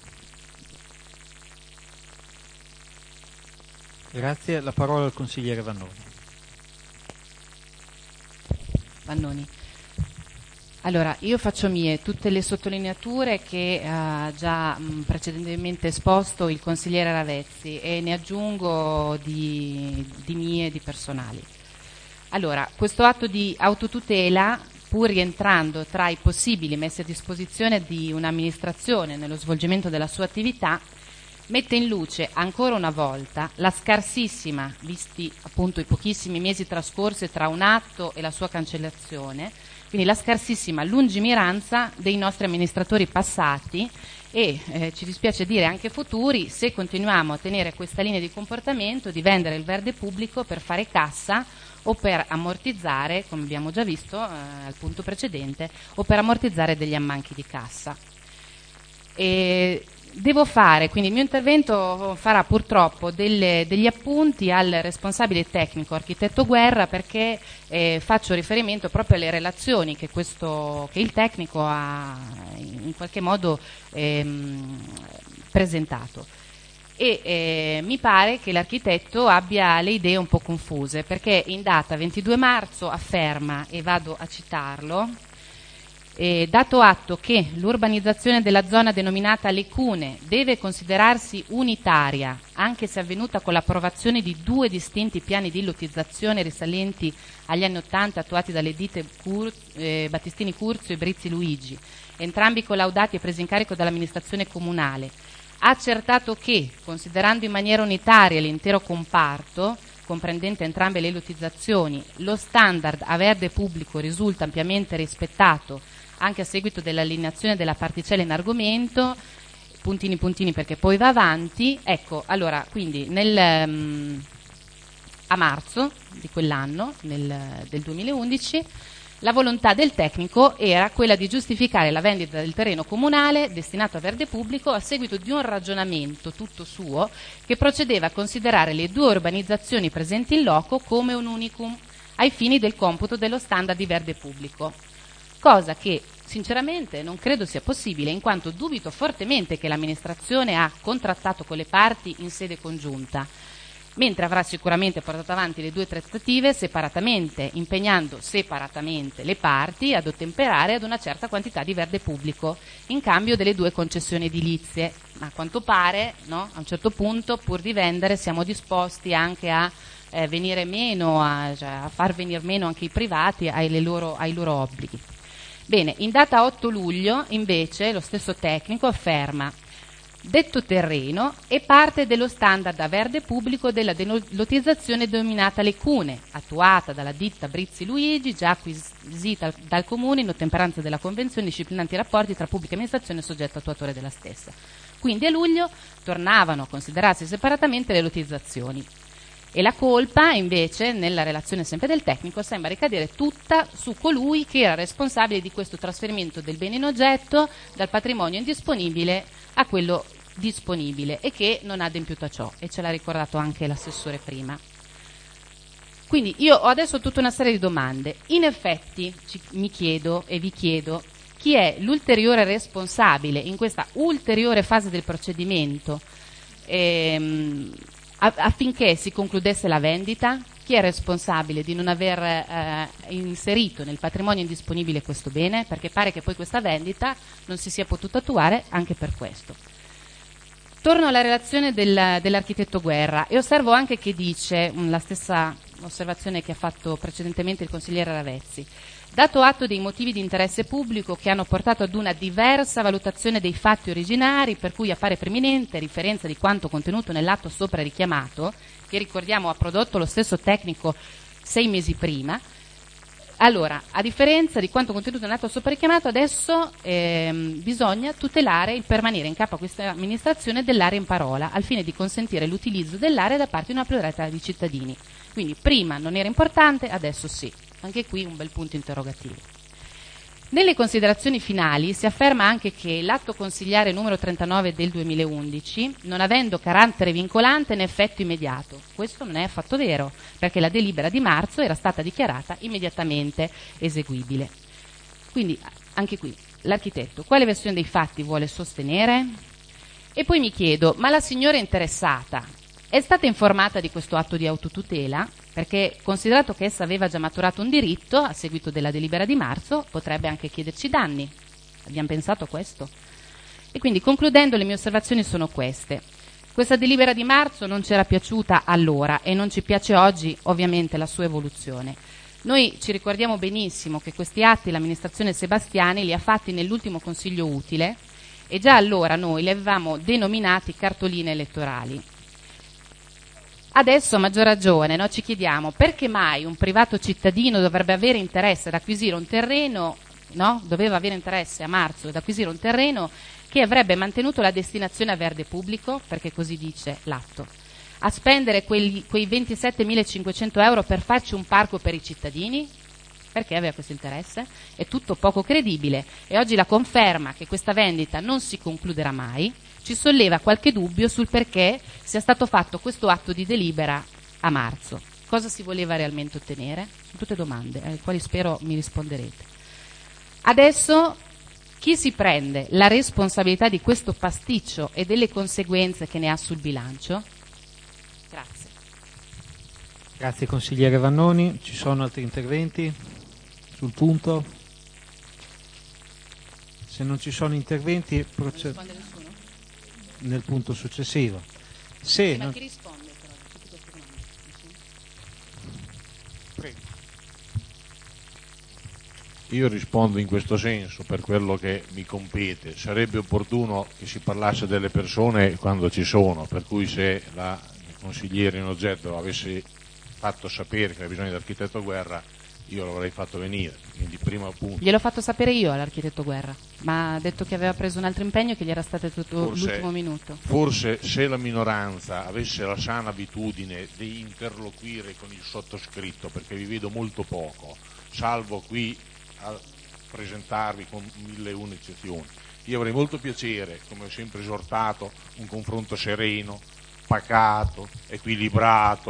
Grazie, la parola al consigliere Vannoni. Vannoni. Allora, io faccio mie tutte le sottolineature che ha già mh, precedentemente esposto il consigliere Ravezzi e ne aggiungo di, di mie e di personali. Allora, questo atto di autotutela, pur rientrando tra i possibili messi a disposizione di un'amministrazione nello svolgimento della sua attività, mette in luce ancora una volta la scarsissima, visti appunto i pochissimi mesi trascorsi tra un atto e la sua cancellazione, quindi la scarsissima lungimiranza dei nostri amministratori passati e, eh, ci dispiace dire anche futuri, se continuiamo a tenere questa linea di comportamento di vendere il verde pubblico per fare cassa o per ammortizzare, come abbiamo già visto eh, al punto precedente, o per ammortizzare degli ammanchi di cassa. E devo fare, quindi il mio intervento farà purtroppo delle, degli appunti al responsabile tecnico, architetto Guerra, perché eh, faccio riferimento proprio alle relazioni che, questo, che il tecnico ha in qualche modo ehm, presentato. E eh, mi pare che l'architetto abbia le idee un po' confuse, perché in data ventidue marzo afferma, e vado a citarlo, Eh, dato atto che l'urbanizzazione della zona denominata Le Cune deve considerarsi unitaria, anche se avvenuta con l'approvazione di due distinti piani di lottizzazione risalenti agli anni Ottanta attuati dalle ditte Cur- eh, Battistini Curzio e Brizzi Luigi, entrambi collaudati e presi in carico dall'amministrazione comunale, ha accertato che, considerando in maniera unitaria l'intero comparto, comprendente entrambe le lottizzazioni, lo standard a verde pubblico risulta ampiamente rispettato anche a seguito dell'allineazione della particella in argomento, puntini puntini perché poi va avanti. Ecco, allora, quindi nel, um, a marzo di quell'anno, nel, del duemilaundici, la volontà del tecnico era quella di giustificare la vendita del terreno comunale destinato a verde pubblico a seguito di un ragionamento tutto suo che procedeva a considerare le due urbanizzazioni presenti in loco come un unicum ai fini del computo dello standard di verde pubblico. cosa che sinceramente non credo sia possibile, in quanto dubito fortemente che l'amministrazione ha contrattato con le parti in sede congiunta, mentre avrà sicuramente portato avanti le due trattative separatamente, impegnando separatamente le parti ad ottemperare ad una certa quantità di verde pubblico in cambio delle due concessioni edilizie. Ma a quanto pare, no, a un certo punto, pur di vendere, siamo disposti anche a eh, venire meno, a, cioè, a far venire meno anche i privati ai loro, ai loro obblighi. Bene, in data otto luglio invece lo stesso tecnico afferma: detto terreno è parte dello standard a verde pubblico della delotizzazione denominata Le Cune, attuata dalla ditta Brizzi Luigi, già acquisita dal Comune in ottemperanza della convenzione disciplinante i rapporti tra pubblica amministrazione e soggetto attuatore della stessa. Quindi a luglio tornavano a considerarsi separatamente le lotizzazioni. E la colpa, invece, nella relazione sempre del tecnico, sembra ricadere tutta su colui che era responsabile di questo trasferimento del bene in oggetto dal patrimonio indisponibile a quello disponibile e che non ha adempiuto a ciò, e ce l'ha ricordato anche l'assessore prima. Quindi io ho adesso tutta una serie di domande. In effetti ci, mi chiedo e vi chiedo chi è l'ulteriore responsabile in questa ulteriore fase del procedimento ehm, affinché si concludesse la vendita. Chi è responsabile di non aver eh, inserito nel patrimonio indisponibile questo bene? Perché pare che poi questa vendita non si sia potuta attuare anche per questo. Torno alla relazione del, dell'architetto Guerra e osservo anche che dice mh, la stessa osservazione che ha fatto precedentemente il consigliere Ravezzi. Dato atto dei motivi di interesse pubblico che hanno portato ad una diversa valutazione dei fatti originari, per cui appare preminente riferenza di quanto contenuto nell'atto sopra richiamato, che ricordiamo ha prodotto lo stesso tecnico sei mesi prima, allora, a differenza di quanto contenuto nell'atto sopra richiamato, adesso ehm, bisogna tutelare il permanere in capo a questa amministrazione dell'area in parola, al fine di consentire l'utilizzo dell'area da parte di una pluralità di cittadini. Quindi prima non era importante, adesso sì. Anche qui un bel punto interrogativo. Nelle considerazioni finali si afferma anche che l'atto consigliare numero trentanove del duemilaundici, non avendo carattere vincolante né effetto immediato. Questo non è affatto vero, perché la delibera di marzo era stata dichiarata immediatamente eseguibile. Quindi anche qui l'architetto quale versione dei fatti vuole sostenere? E poi mi chiedo, ma la signora interessata è stata informata di questo atto di autotutela? Perché, considerato che essa aveva già maturato un diritto a seguito della delibera di marzo, potrebbe anche chiederci danni. Abbiamo pensato a questo? E quindi, concludendo, le mie osservazioni sono queste. Questa delibera di marzo non ci era piaciuta allora e non ci piace oggi, ovviamente, la sua evoluzione. Noi ci ricordiamo benissimo che questi atti l'amministrazione Sebastiani li ha fatti nell'ultimo consiglio utile e già allora noi li avevamo denominati cartoline elettorali. Adesso a maggior ragione no, ci chiediamo perché mai un privato cittadino dovrebbe avere interesse ad acquisire un terreno, no? Doveva avere interesse a marzo ad acquisire un terreno che avrebbe mantenuto la destinazione a verde pubblico, perché così dice l'atto, a spendere quelli, quei ventisettemilacinquecento euro per farci un parco per i cittadini? Perché aveva questo interesse? È tutto poco credibile e oggi la conferma che questa vendita non si concluderà mai ci solleva qualche dubbio sul perché sia stato fatto questo atto di delibera a marzo. Cosa si voleva realmente ottenere? Sono tutte domande alle quali spero mi risponderete. Adesso chi si prende la responsabilità di questo pasticcio e delle conseguenze che ne ha sul bilancio? Grazie. Grazie consigliere Vannoni. Ci sono altri interventi sul punto? Se non ci sono interventi procediamo nel punto successivo. Se Ma non... chi risponde però a tutte queste domande? Prego. Io rispondo in questo senso per quello che mi compete. Sarebbe opportuno che si parlasse delle persone quando ci sono, per cui se la consigliere in oggetto avesse fatto sapere che aveva bisogno di architetto Guerra, io l'avrei fatto venire, quindi primo punto. Gliel'ho fatto sapere io all'architetto Guerra, ma ha detto che aveva preso un altro impegno e che gli era stato tutto Forse, l'ultimo minuto. Forse se la minoranza avesse la sana abitudine di interloquire con il sottoscritto, perché vi vedo molto poco, salvo qui a presentarvi con mille e una eccezioni, io avrei molto piacere, come ho sempre esortato, un confronto sereno, pacato, equilibrato,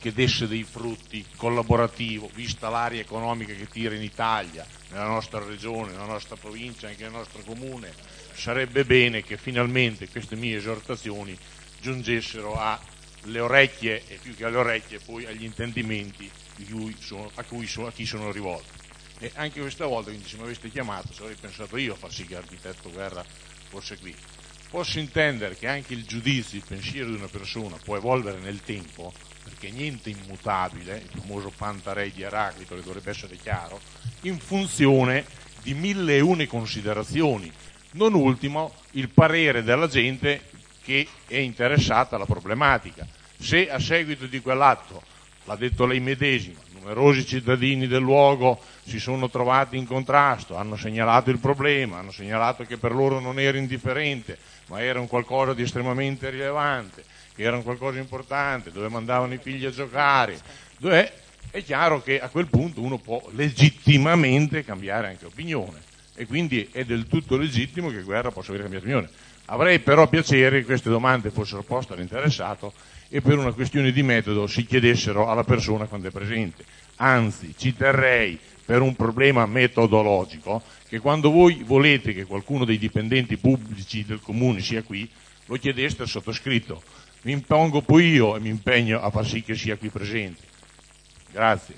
che desse dei frutti, collaborativo, vista l'area economica che tira in Italia, nella nostra regione, nella nostra provincia, anche nel nostro comune. Sarebbe bene che finalmente queste mie esortazioni giungessero alle orecchie, e più che alle orecchie poi agli intendimenti di cui sono, a, cui sono, a chi sono rivolti. E anche questa volta, quindi, se mi aveste chiamato, se avrei pensato io a far sì che l'architetto Guerra fosse qui. Posso intendere che anche il giudizio, il pensiero di una persona può evolvere nel tempo, perché niente è immutabile, il famoso Pantarei di Eraclito, che dovrebbe essere chiaro, in funzione di mille e une considerazioni, non ultimo il parere della gente che è interessata alla problematica. Se a seguito di quell'atto, l'ha detto lei medesima, numerosi cittadini del luogo si sono trovati in contrasto, hanno segnalato il problema, hanno segnalato che per loro non era indifferente, ma era un qualcosa di estremamente rilevante, che era un qualcosa importante, dove mandavano i figli a giocare, dove è chiaro che a quel punto uno può legittimamente cambiare anche opinione, e quindi è del tutto legittimo che Guerra possa aver cambiato opinione. Avrei però piacere che queste domande fossero poste all'interessato e per una questione di metodo si chiedessero alla persona quando è presente. Anzi, ci terrei, per un problema metodologico, che quando voi volete che qualcuno dei dipendenti pubblici del comune sia qui, lo chiedeste al sottoscritto. Mi impongo poi io e mi impegno a far sì che sia qui presente. Grazie.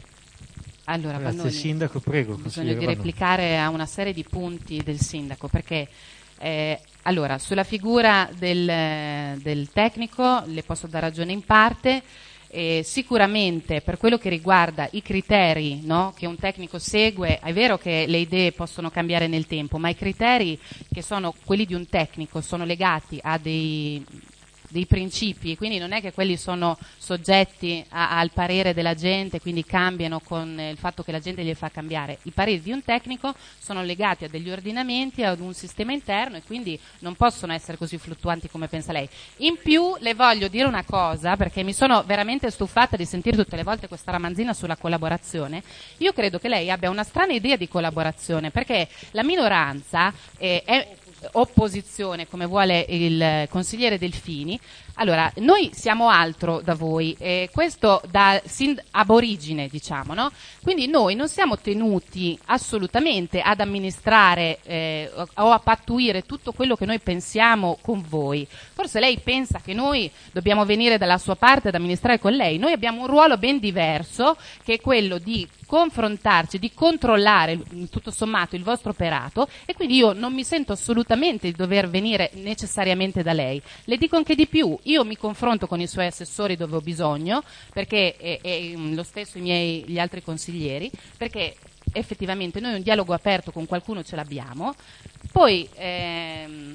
Allora, Grazie Pannoni, Sindaco, prego. bisogna di replicare a una serie di punti del Sindaco, perché eh, allora, sulla figura del, del tecnico le posso dare ragione in parte. Eh, sicuramente per quello che riguarda i criteri, no, che un tecnico segue, è vero che le idee possono cambiare nel tempo, ma i criteri che sono quelli di un tecnico sono legati a dei, dei principi, quindi non è che quelli sono soggetti a, al parere della gente, quindi cambiano con il fatto che la gente li fa cambiare. I pareri di un tecnico sono legati a degli ordinamenti, ad un sistema interno, e quindi non possono essere così fluttuanti come pensa lei. In più le voglio dire una cosa, perché mi sono veramente stufata di sentire tutte le volte questa ramanzina sulla collaborazione. Io credo che lei abbia una strana idea di collaborazione, perché la minoranza eh, è opposizione, come vuole il consigliere Delfini. Allora, noi siamo altro da voi, eh, questo da sin ab origine, diciamo, no? Quindi noi non siamo tenuti assolutamente ad amministrare eh, o a pattuire tutto quello che noi pensiamo con voi. Forse lei pensa che noi dobbiamo venire dalla sua parte ad amministrare con lei. Noi abbiamo un ruolo ben diverso, che è quello di confrontarci, di controllare tutto sommato il vostro operato, e quindi io non mi sento assolutamente di dover venire necessariamente da lei. Le dico anche di più, io mi confronto con i suoi assessori dove ho bisogno, perché e, e lo stesso i miei gli altri consiglieri, perché effettivamente noi un dialogo aperto con qualcuno ce l'abbiamo. Poi ehm,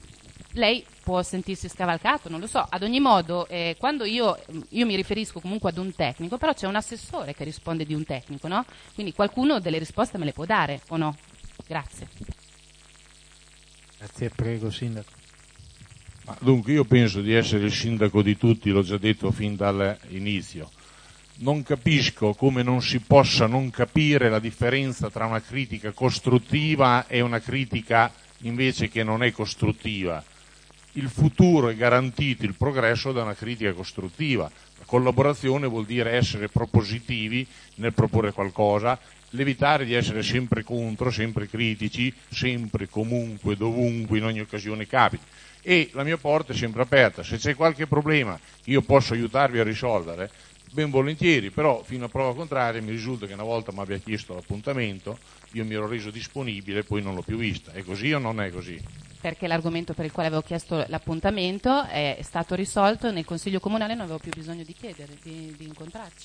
lei può sentirsi scavalcato, non lo so. Ad ogni modo, eh, quando io, io mi riferisco comunque ad un tecnico, però c'è un assessore che risponde di un tecnico, no? Quindi qualcuno delle risposte me le può dare, o no? Grazie. Grazie, prego Sindaco. Ma dunque, io penso di essere il sindaco di tutti, l'ho già detto fin dall'inizio. Non capisco come non si possa non capire la differenza tra una critica costruttiva e una critica invece che non è costruttiva. Il futuro è garantito, il progresso, da una critica costruttiva. La collaborazione vuol dire essere propositivi nel proporre qualcosa, l'evitare di essere sempre contro, sempre critici, sempre, comunque, dovunque, in ogni occasione capiti. E la mia porta è sempre aperta. Se c'è qualche problema io posso aiutarvi a risolvere, ben volentieri, però fino a prova contraria mi risulta che una volta mi abbia chiesto l'appuntamento, io mi ero reso disponibile e poi non l'ho più vista. È così o non è così? Perché l'argomento per il quale avevo chiesto l'appuntamento è stato risolto, nel Consiglio Comunale non avevo più bisogno di chiedere, di, di incontrarci.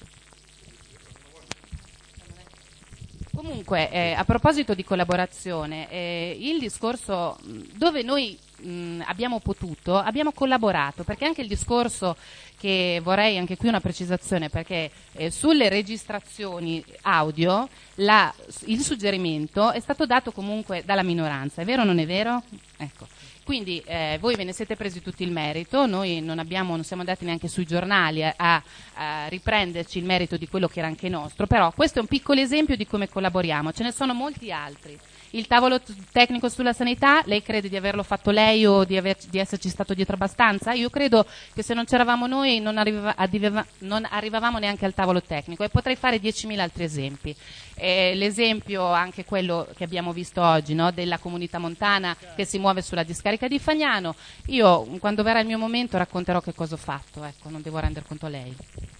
Comunque, eh, a proposito di collaborazione, eh, il discorso dove noi mh, abbiamo potuto, abbiamo collaborato, perché anche il discorso che vorrei anche qui una precisazione, perché eh, sulle registrazioni audio la, il suggerimento è stato dato comunque dalla minoranza, è vero o non è vero? Ecco. Quindi eh, voi ve ne siete presi tutto il merito, noi non, abbiamo, non siamo andati neanche sui giornali a, a, a riprenderci il merito di quello che era anche nostro, però questo è un piccolo esempio di come collaboriamo, ce ne sono molti altri. Il tavolo t- tecnico sulla sanità, lei crede di averlo fatto lei o di, aver, di esserci stato dietro abbastanza? Io credo che se non c'eravamo noi non, arriva, adiveva, non arrivavamo neanche al tavolo tecnico, e potrei fare diecimila altri esempi. Eh, l'esempio, anche quello che abbiamo visto oggi, no? Della comunità montana che si muove sulla discarica di Fagnano. Io, quando verrà il mio momento, racconterò che cosa ho fatto, ecco, non devo rendere conto a lei.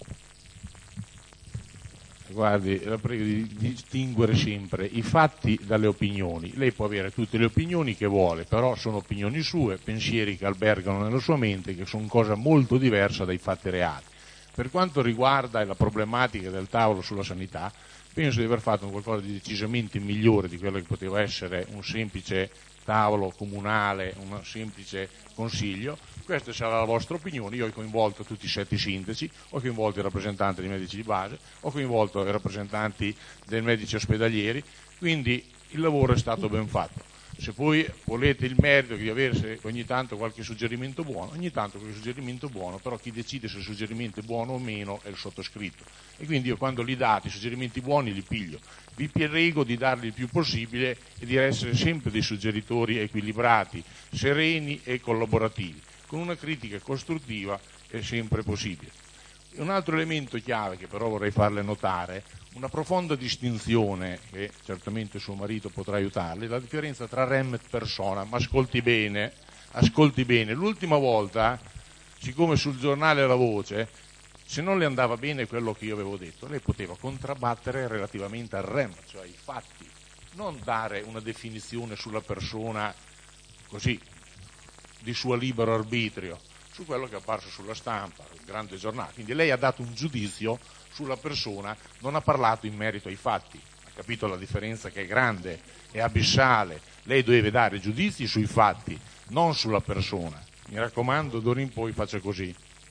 Guardi, la prego di distinguere sempre i fatti dalle opinioni. Lei può avere tutte le opinioni che vuole, però sono opinioni sue, pensieri che albergano nella sua mente, che sono cosa molto diversa dai fatti reali. Per quanto riguarda la problematica del tavolo sulla sanità, penso di aver fatto qualcosa di decisamente migliore di quello che poteva essere un semplice tavolo comunale, un semplice consiglio. Questa sarà la vostra opinione. Io ho coinvolto tutti i sette sindaci, ho coinvolto i rappresentanti dei medici di base, ho coinvolto i rappresentanti dei medici ospedalieri, quindi il lavoro è stato ben fatto. Se poi volete il merito di avere ogni tanto qualche suggerimento buono, ogni tanto qualche suggerimento buono, però chi decide se il suggerimento è buono o meno è il sottoscritto. E quindi io, quando li date i suggerimenti buoni, li piglio. Vi prego di darli il più possibile e di essere sempre dei suggeritori equilibrati, sereni e collaborativi. Con una critica costruttiva è sempre possibile. Un altro elemento chiave che però vorrei farle notare, una profonda distinzione che certamente suo marito potrà aiutarle, la differenza tra rem e persona. Ma ascolti bene, ascolti bene, l'ultima volta, siccome sul giornale La Voce, se non le andava bene quello che io avevo detto, lei poteva contrabbattere relativamente al rem, cioè ai fatti, non dare una definizione sulla persona così, di suo libero arbitrio, su quello che è apparso sulla stampa, il grande giornale. Quindi lei ha dato un giudizio sulla persona, non ha parlato in merito ai fatti. Ha capito la differenza, che è grande, è abissale. Lei deve dare giudizi sui fatti, non sulla persona. Mi raccomando, d'ora in poi faccia così.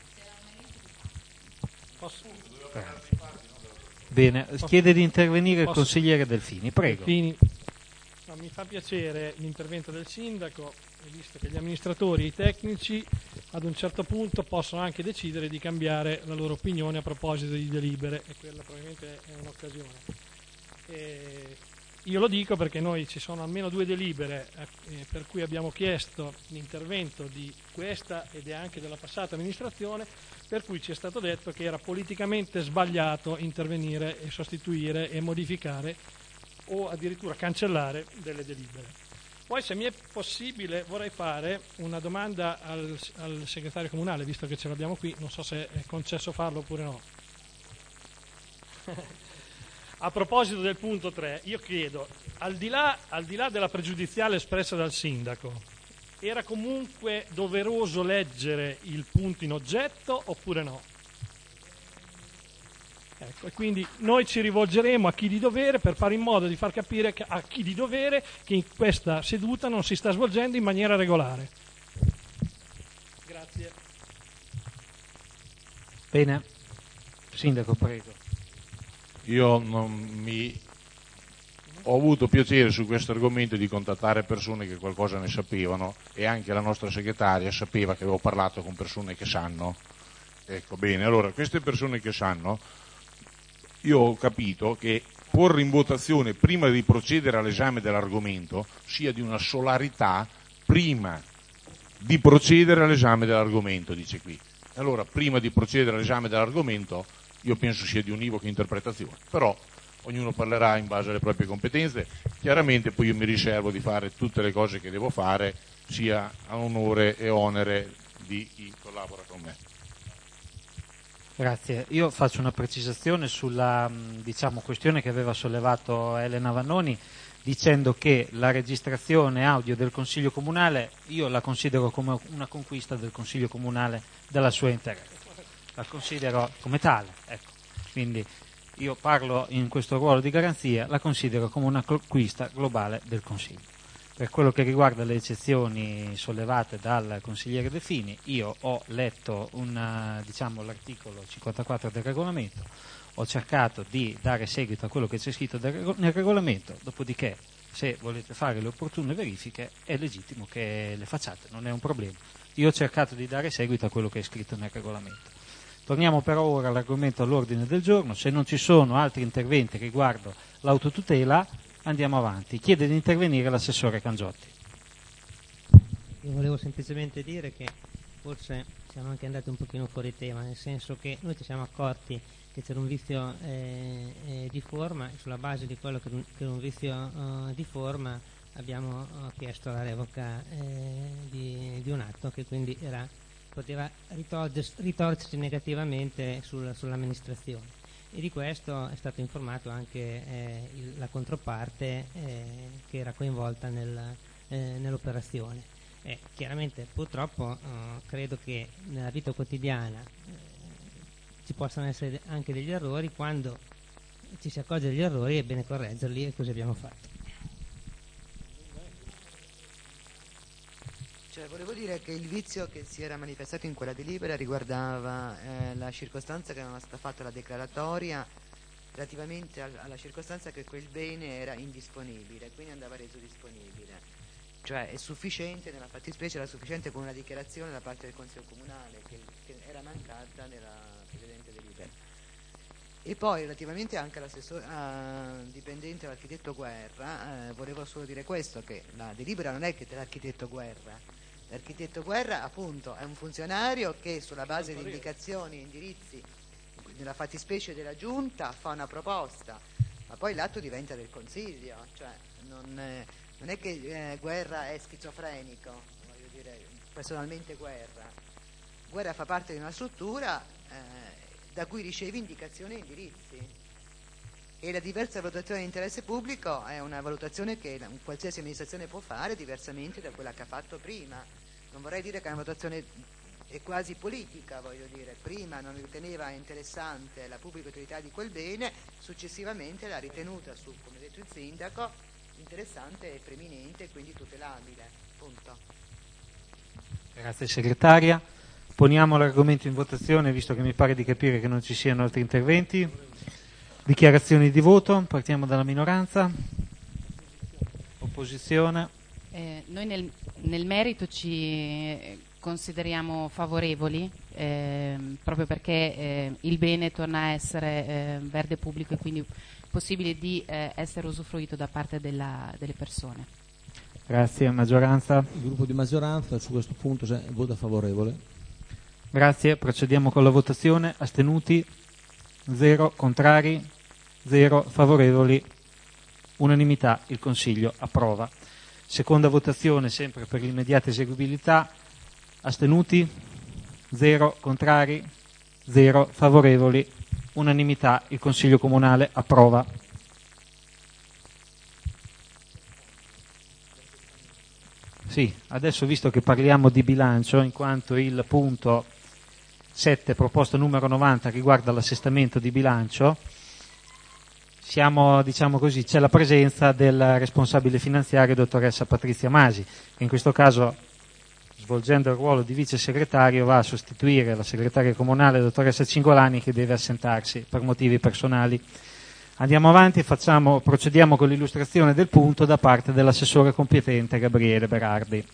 Posso? Bene, Posso? chiede di intervenire il Posso? consigliere Delfini, prego. Delfini. No, mi fa piacere l'intervento del sindaco, visto che gli amministratori e i tecnici ad un certo punto possono anche decidere di cambiare la loro opinione a proposito di delibere, e quella probabilmente è un'occasione. E io lo dico perché noi ci sono almeno due delibere eh, per cui abbiamo chiesto l'intervento di questa ed anche della passata amministrazione, per cui ci è stato detto che era politicamente sbagliato intervenire e sostituire e modificare o addirittura cancellare delle delibere. Poi, se mi è possibile, vorrei fare una domanda al, al segretario comunale, visto che ce l'abbiamo qui, non so se è concesso farlo oppure no. A proposito del punto tre, io chiedo, al di là, al di là della pregiudiziale espressa dal sindaco, era comunque doveroso leggere il punto in oggetto oppure no? Ecco, e quindi noi ci rivolgeremo a chi di dovere per fare in modo di far capire a chi di dovere che in questa seduta non si sta svolgendo in maniera regolare. Grazie. Bene, sindaco, prego. Io non mi ho avuto piacere su questo argomento di contattare persone che qualcosa ne sapevano, e anche la nostra segretaria sapeva che avevo parlato con persone che sanno. Ecco, bene, allora queste persone che sanno, io ho capito che porre in votazione prima di procedere all'esame dell'argomento sia di una solarità prima di procedere all'esame dell'argomento, dice qui. Allora, prima di procedere all'esame dell'argomento, io penso sia di univoca interpretazione, però ognuno parlerà in base alle proprie competenze. Chiaramente poi io mi riservo di fare tutte le cose che devo fare, sia a onore e onere di chi collabora con me. Grazie. Io faccio una precisazione sulla diciamo, questione che aveva sollevato Elena Vannoni, dicendo che la registrazione audio del Consiglio Comunale io la considero come una conquista del Consiglio Comunale della sua interezza. La considero come tale, ecco. Quindi io parlo in questo ruolo di garanzia, la considero come una conquista globale del Consiglio. Per quello che riguarda le eccezioni sollevate dal consigliere Delfini, io ho letto una, diciamo, l'articolo cinquantaquattro del regolamento, ho cercato di dare seguito a quello che c'è scritto nel regolamento, dopodiché se volete fare le opportune verifiche è legittimo che le facciate, non è un problema. Io ho cercato di dare seguito a quello che è scritto nel regolamento. Torniamo però ora all'argomento all'ordine del giorno. Se non ci sono altri interventi riguardo l'autotutela, andiamo avanti. Chiede di intervenire l'assessore Cangiotti. Io volevo semplicemente dire che forse siamo anche andati un pochino fuori tema, nel senso che noi ci siamo accorti che c'era un vizio eh, eh, di forma, e sulla base di quello che era un vizio uh, di forma abbiamo uh, chiesto la revoca eh, di, di un atto che quindi era, poteva ritorcersi negativamente sul, sull'amministrazione, e di questo è stato informato anche eh, il, la controparte eh, che era coinvolta nel, eh, nell'operazione. Eh, chiaramente purtroppo uh, credo che nella vita quotidiana eh, ci possano essere anche degli errori. Quando ci si accorge degli errori è bene correggerli, e così abbiamo fatto. Cioè, volevo dire che il vizio che si era manifestato in quella delibera riguardava eh, la circostanza che non era stata fatta la declaratoria relativamente al, alla circostanza che quel bene era indisponibile, quindi andava reso disponibile. Cioè è sufficiente, nella fattispecie era sufficiente con una dichiarazione da parte del Consiglio Comunale che, che era mancata nella precedente delibera. E poi relativamente anche all'assessore uh, dipendente l'architetto Guerra, eh, volevo solo dire questo, che la delibera non è che dell'architetto Guerra. L'architetto Guerra appunto è un funzionario che sulla base di indicazioni e indirizzi nella fattispecie della giunta fa una proposta, ma poi l'atto diventa del Consiglio, cioè non, eh, non è che eh, Guerra è schizofrenico, voglio dire, personalmente Guerra. Guerra fa parte di una struttura eh, da cui riceve indicazioni e indirizzi, e la diversa valutazione di interesse pubblico è una valutazione che qualsiasi amministrazione può fare diversamente da quella che ha fatto prima. Non vorrei dire che è una valutazione è quasi politica, voglio dire, prima non riteneva interessante la pubblica utilità di quel bene, successivamente l'ha ritenuta, su, come ha detto il sindaco, interessante e preminente, quindi tutelabile. Punto. Grazie segretaria. Poniamo l'argomento in votazione, visto che mi pare di capire che non ci siano altri interventi. Dichiarazioni di voto, partiamo dalla minoranza. Opposizione. Eh, noi nel, nel merito ci consideriamo favorevoli, eh, proprio perché eh, il bene torna a essere eh, verde pubblico e quindi possibile di eh, essere usufruito da parte della, delle persone. Grazie. Maggioranza. Il gruppo di maggioranza su questo punto vota favorevole. Grazie. Procediamo con la votazione. Astenuti? Zero. Contrari? Zero. Favorevoli? Unanimità. Il Consiglio approva. Seconda votazione, sempre per l'immediata eseguibilità. Astenuti? Zero. Contrari? Zero. Favorevoli? Unanimità. Il Consiglio Comunale approva. Sì, adesso visto che parliamo di bilancio, in quanto il punto sette, proposta numero novanta, riguarda l'assestamento di bilancio, siamo, diciamo così, c'è la presenza del responsabile finanziario, dottoressa Patrizia Masi, che in questo caso, svolgendo il ruolo di vice segretario, va a sostituire la segretaria comunale, dottoressa Cingolani, che deve assentarsi per motivi personali. Andiamo avanti e facciamo, procediamo con l'illustrazione del punto da parte dell'assessore competente Gabriele Berardi.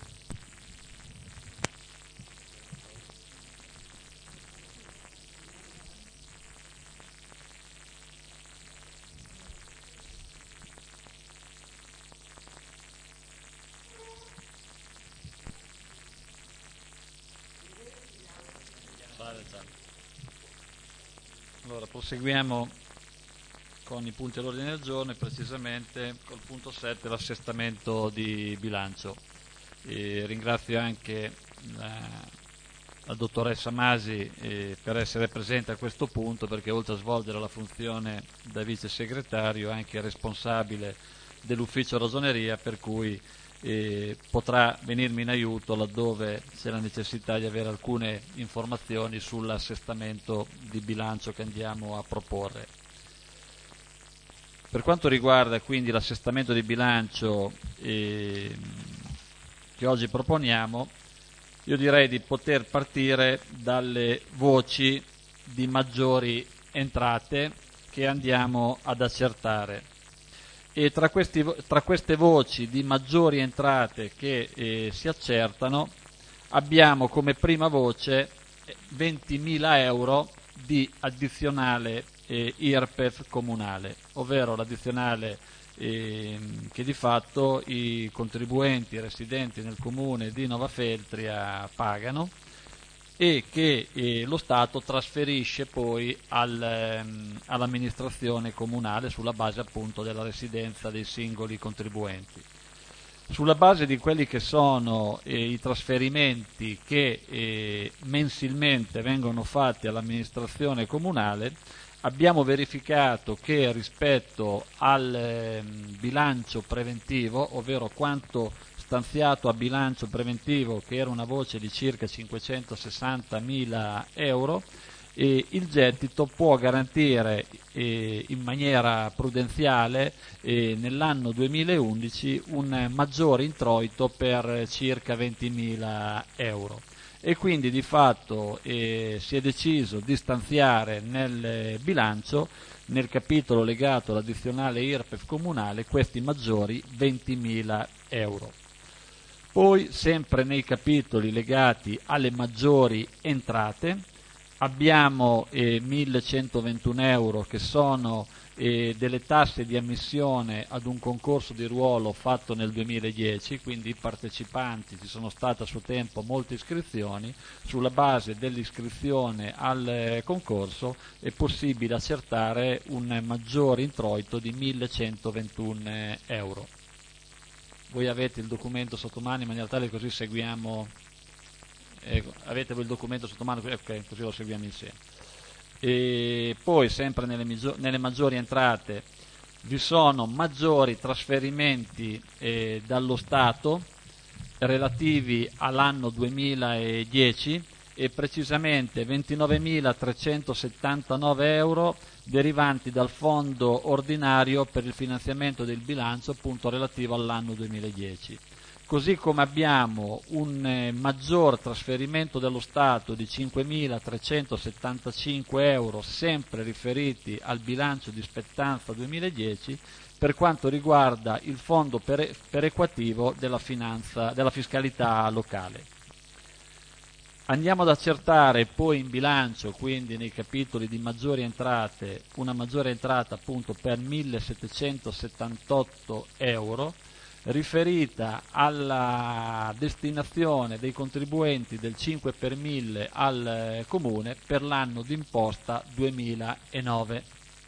Allora, proseguiamo con i punti all'ordine del giorno e precisamente col punto sette, l'assestamento di bilancio. E ringrazio anche la, la dottoressa Masi eh, per essere presente a questo punto, perché oltre a svolgere la funzione da vice segretario è anche responsabile dell'ufficio ragioneria, per cui eh, potrà venirmi in aiuto laddove c'è la necessità di avere alcune informazioni sull'assestamento di bilancio che andiamo a proporre. Per quanto riguarda quindi l'assestamento di bilancio eh, che oggi proponiamo, io direi di poter partire dalle voci di maggiori entrate che andiamo ad accertare. e tra, questi, tra queste voci di maggiori entrate che eh, si accertano abbiamo come prima voce ventimila euro di addizionale eh, I R P E F comunale, ovvero l'addizionale eh, che di fatto i contribuenti residenti nel comune di Nova Feltria pagano e che eh, lo Stato trasferisce poi al, ehm, all'amministrazione comunale sulla base appunto della residenza dei singoli contribuenti. Sulla base di quelli che sono eh, i trasferimenti che eh, mensilmente vengono fatti all'amministrazione comunale, abbiamo verificato che rispetto al eh, bilancio preventivo, ovvero quanto stanziato a bilancio preventivo, che era una voce di circa cinquecentosessantamila euro, e il gettito può garantire eh, in maniera prudenziale eh, nell'anno duemilaundici un maggiore introito per circa ventimila euro. E quindi di fatto eh, si è deciso di stanziare nel bilancio, nel capitolo legato all'addizionale I R P E F comunale, questi maggiori ventimila euro. Poi, sempre nei capitoli legati alle maggiori entrate, abbiamo eh, millecentoventuno euro che sono eh, delle tasse di ammissione ad un concorso di ruolo fatto nel duemiladieci, quindi i partecipanti, ci sono state a suo tempo molte iscrizioni, sulla base dell'iscrizione al eh, concorso è possibile accertare un maggiore introito di millecentoventuno euro. Voi avete il documento sotto mano in maniera tale così seguiamo, eh, avete voi il documento sotto mano, ok, così lo seguiamo insieme. E poi sempre nelle, nelle maggiori entrate vi sono maggiori trasferimenti eh, dallo Stato relativi all'anno duemiladieci e precisamente ventinovemilatrecentosettantanove euro derivanti dal fondo ordinario per il finanziamento del bilancio appunto relativo all'anno duemiladieci. Così come abbiamo un eh, maggior trasferimento dello Stato di cinquemilatrecentosettantacinque euro sempre riferiti al bilancio di spettanza duemiladieci per quanto riguarda il fondo pere- perequativo della, finanza, della fiscalità locale. Andiamo ad accertare poi in bilancio, quindi nei capitoli di maggiori entrate, una maggiore entrata appunto per millesettecentosettantotto euro, riferita alla destinazione dei contribuenti del cinque per mille al Comune per l'anno d'imposta duemilanove.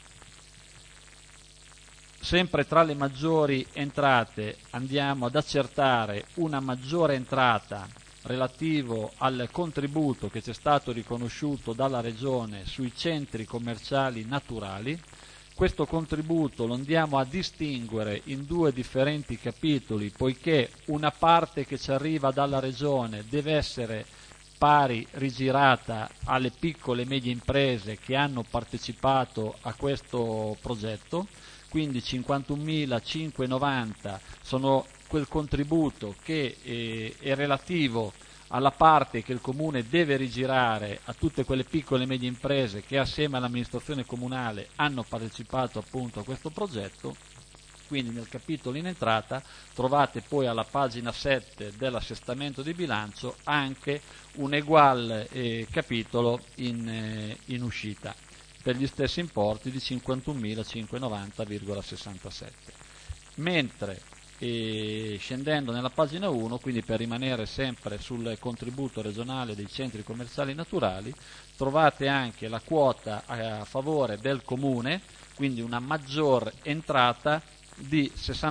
Sempre tra le maggiori entrate andiamo ad accertare una maggiore entrata relativo al contributo che ci è stato riconosciuto dalla Regione sui centri commerciali naturali. Questo contributo lo andiamo a distinguere in due differenti capitoli, poiché una parte che ci arriva dalla Regione deve essere pari rigirata alle piccole e medie imprese che hanno partecipato a questo progetto, quindi cinquantunomilacinquecentonovanta sono quel contributo che eh, è relativo alla parte che il Comune deve rigirare a tutte quelle piccole e medie imprese che assieme all'amministrazione comunale hanno partecipato appunto a questo progetto. Quindi nel capitolo in entrata trovate poi alla pagina sette dell'assestamento di bilancio anche un uguale eh, capitolo in, eh, in uscita per gli stessi importi di cinquantunomilacinquecentonovanta virgola sessantasette. Mentre e scendendo nella pagina uno, quindi per rimanere sempre sul contributo regionale dei centri commerciali naturali, trovate anche la quota a favore del Comune, quindi una maggior entrata di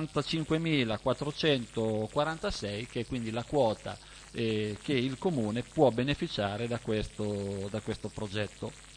sessantacinquemilaquattrocentoquarantasei, che è quindi la quota eh, che il Comune può beneficiare da questo, da questo progetto.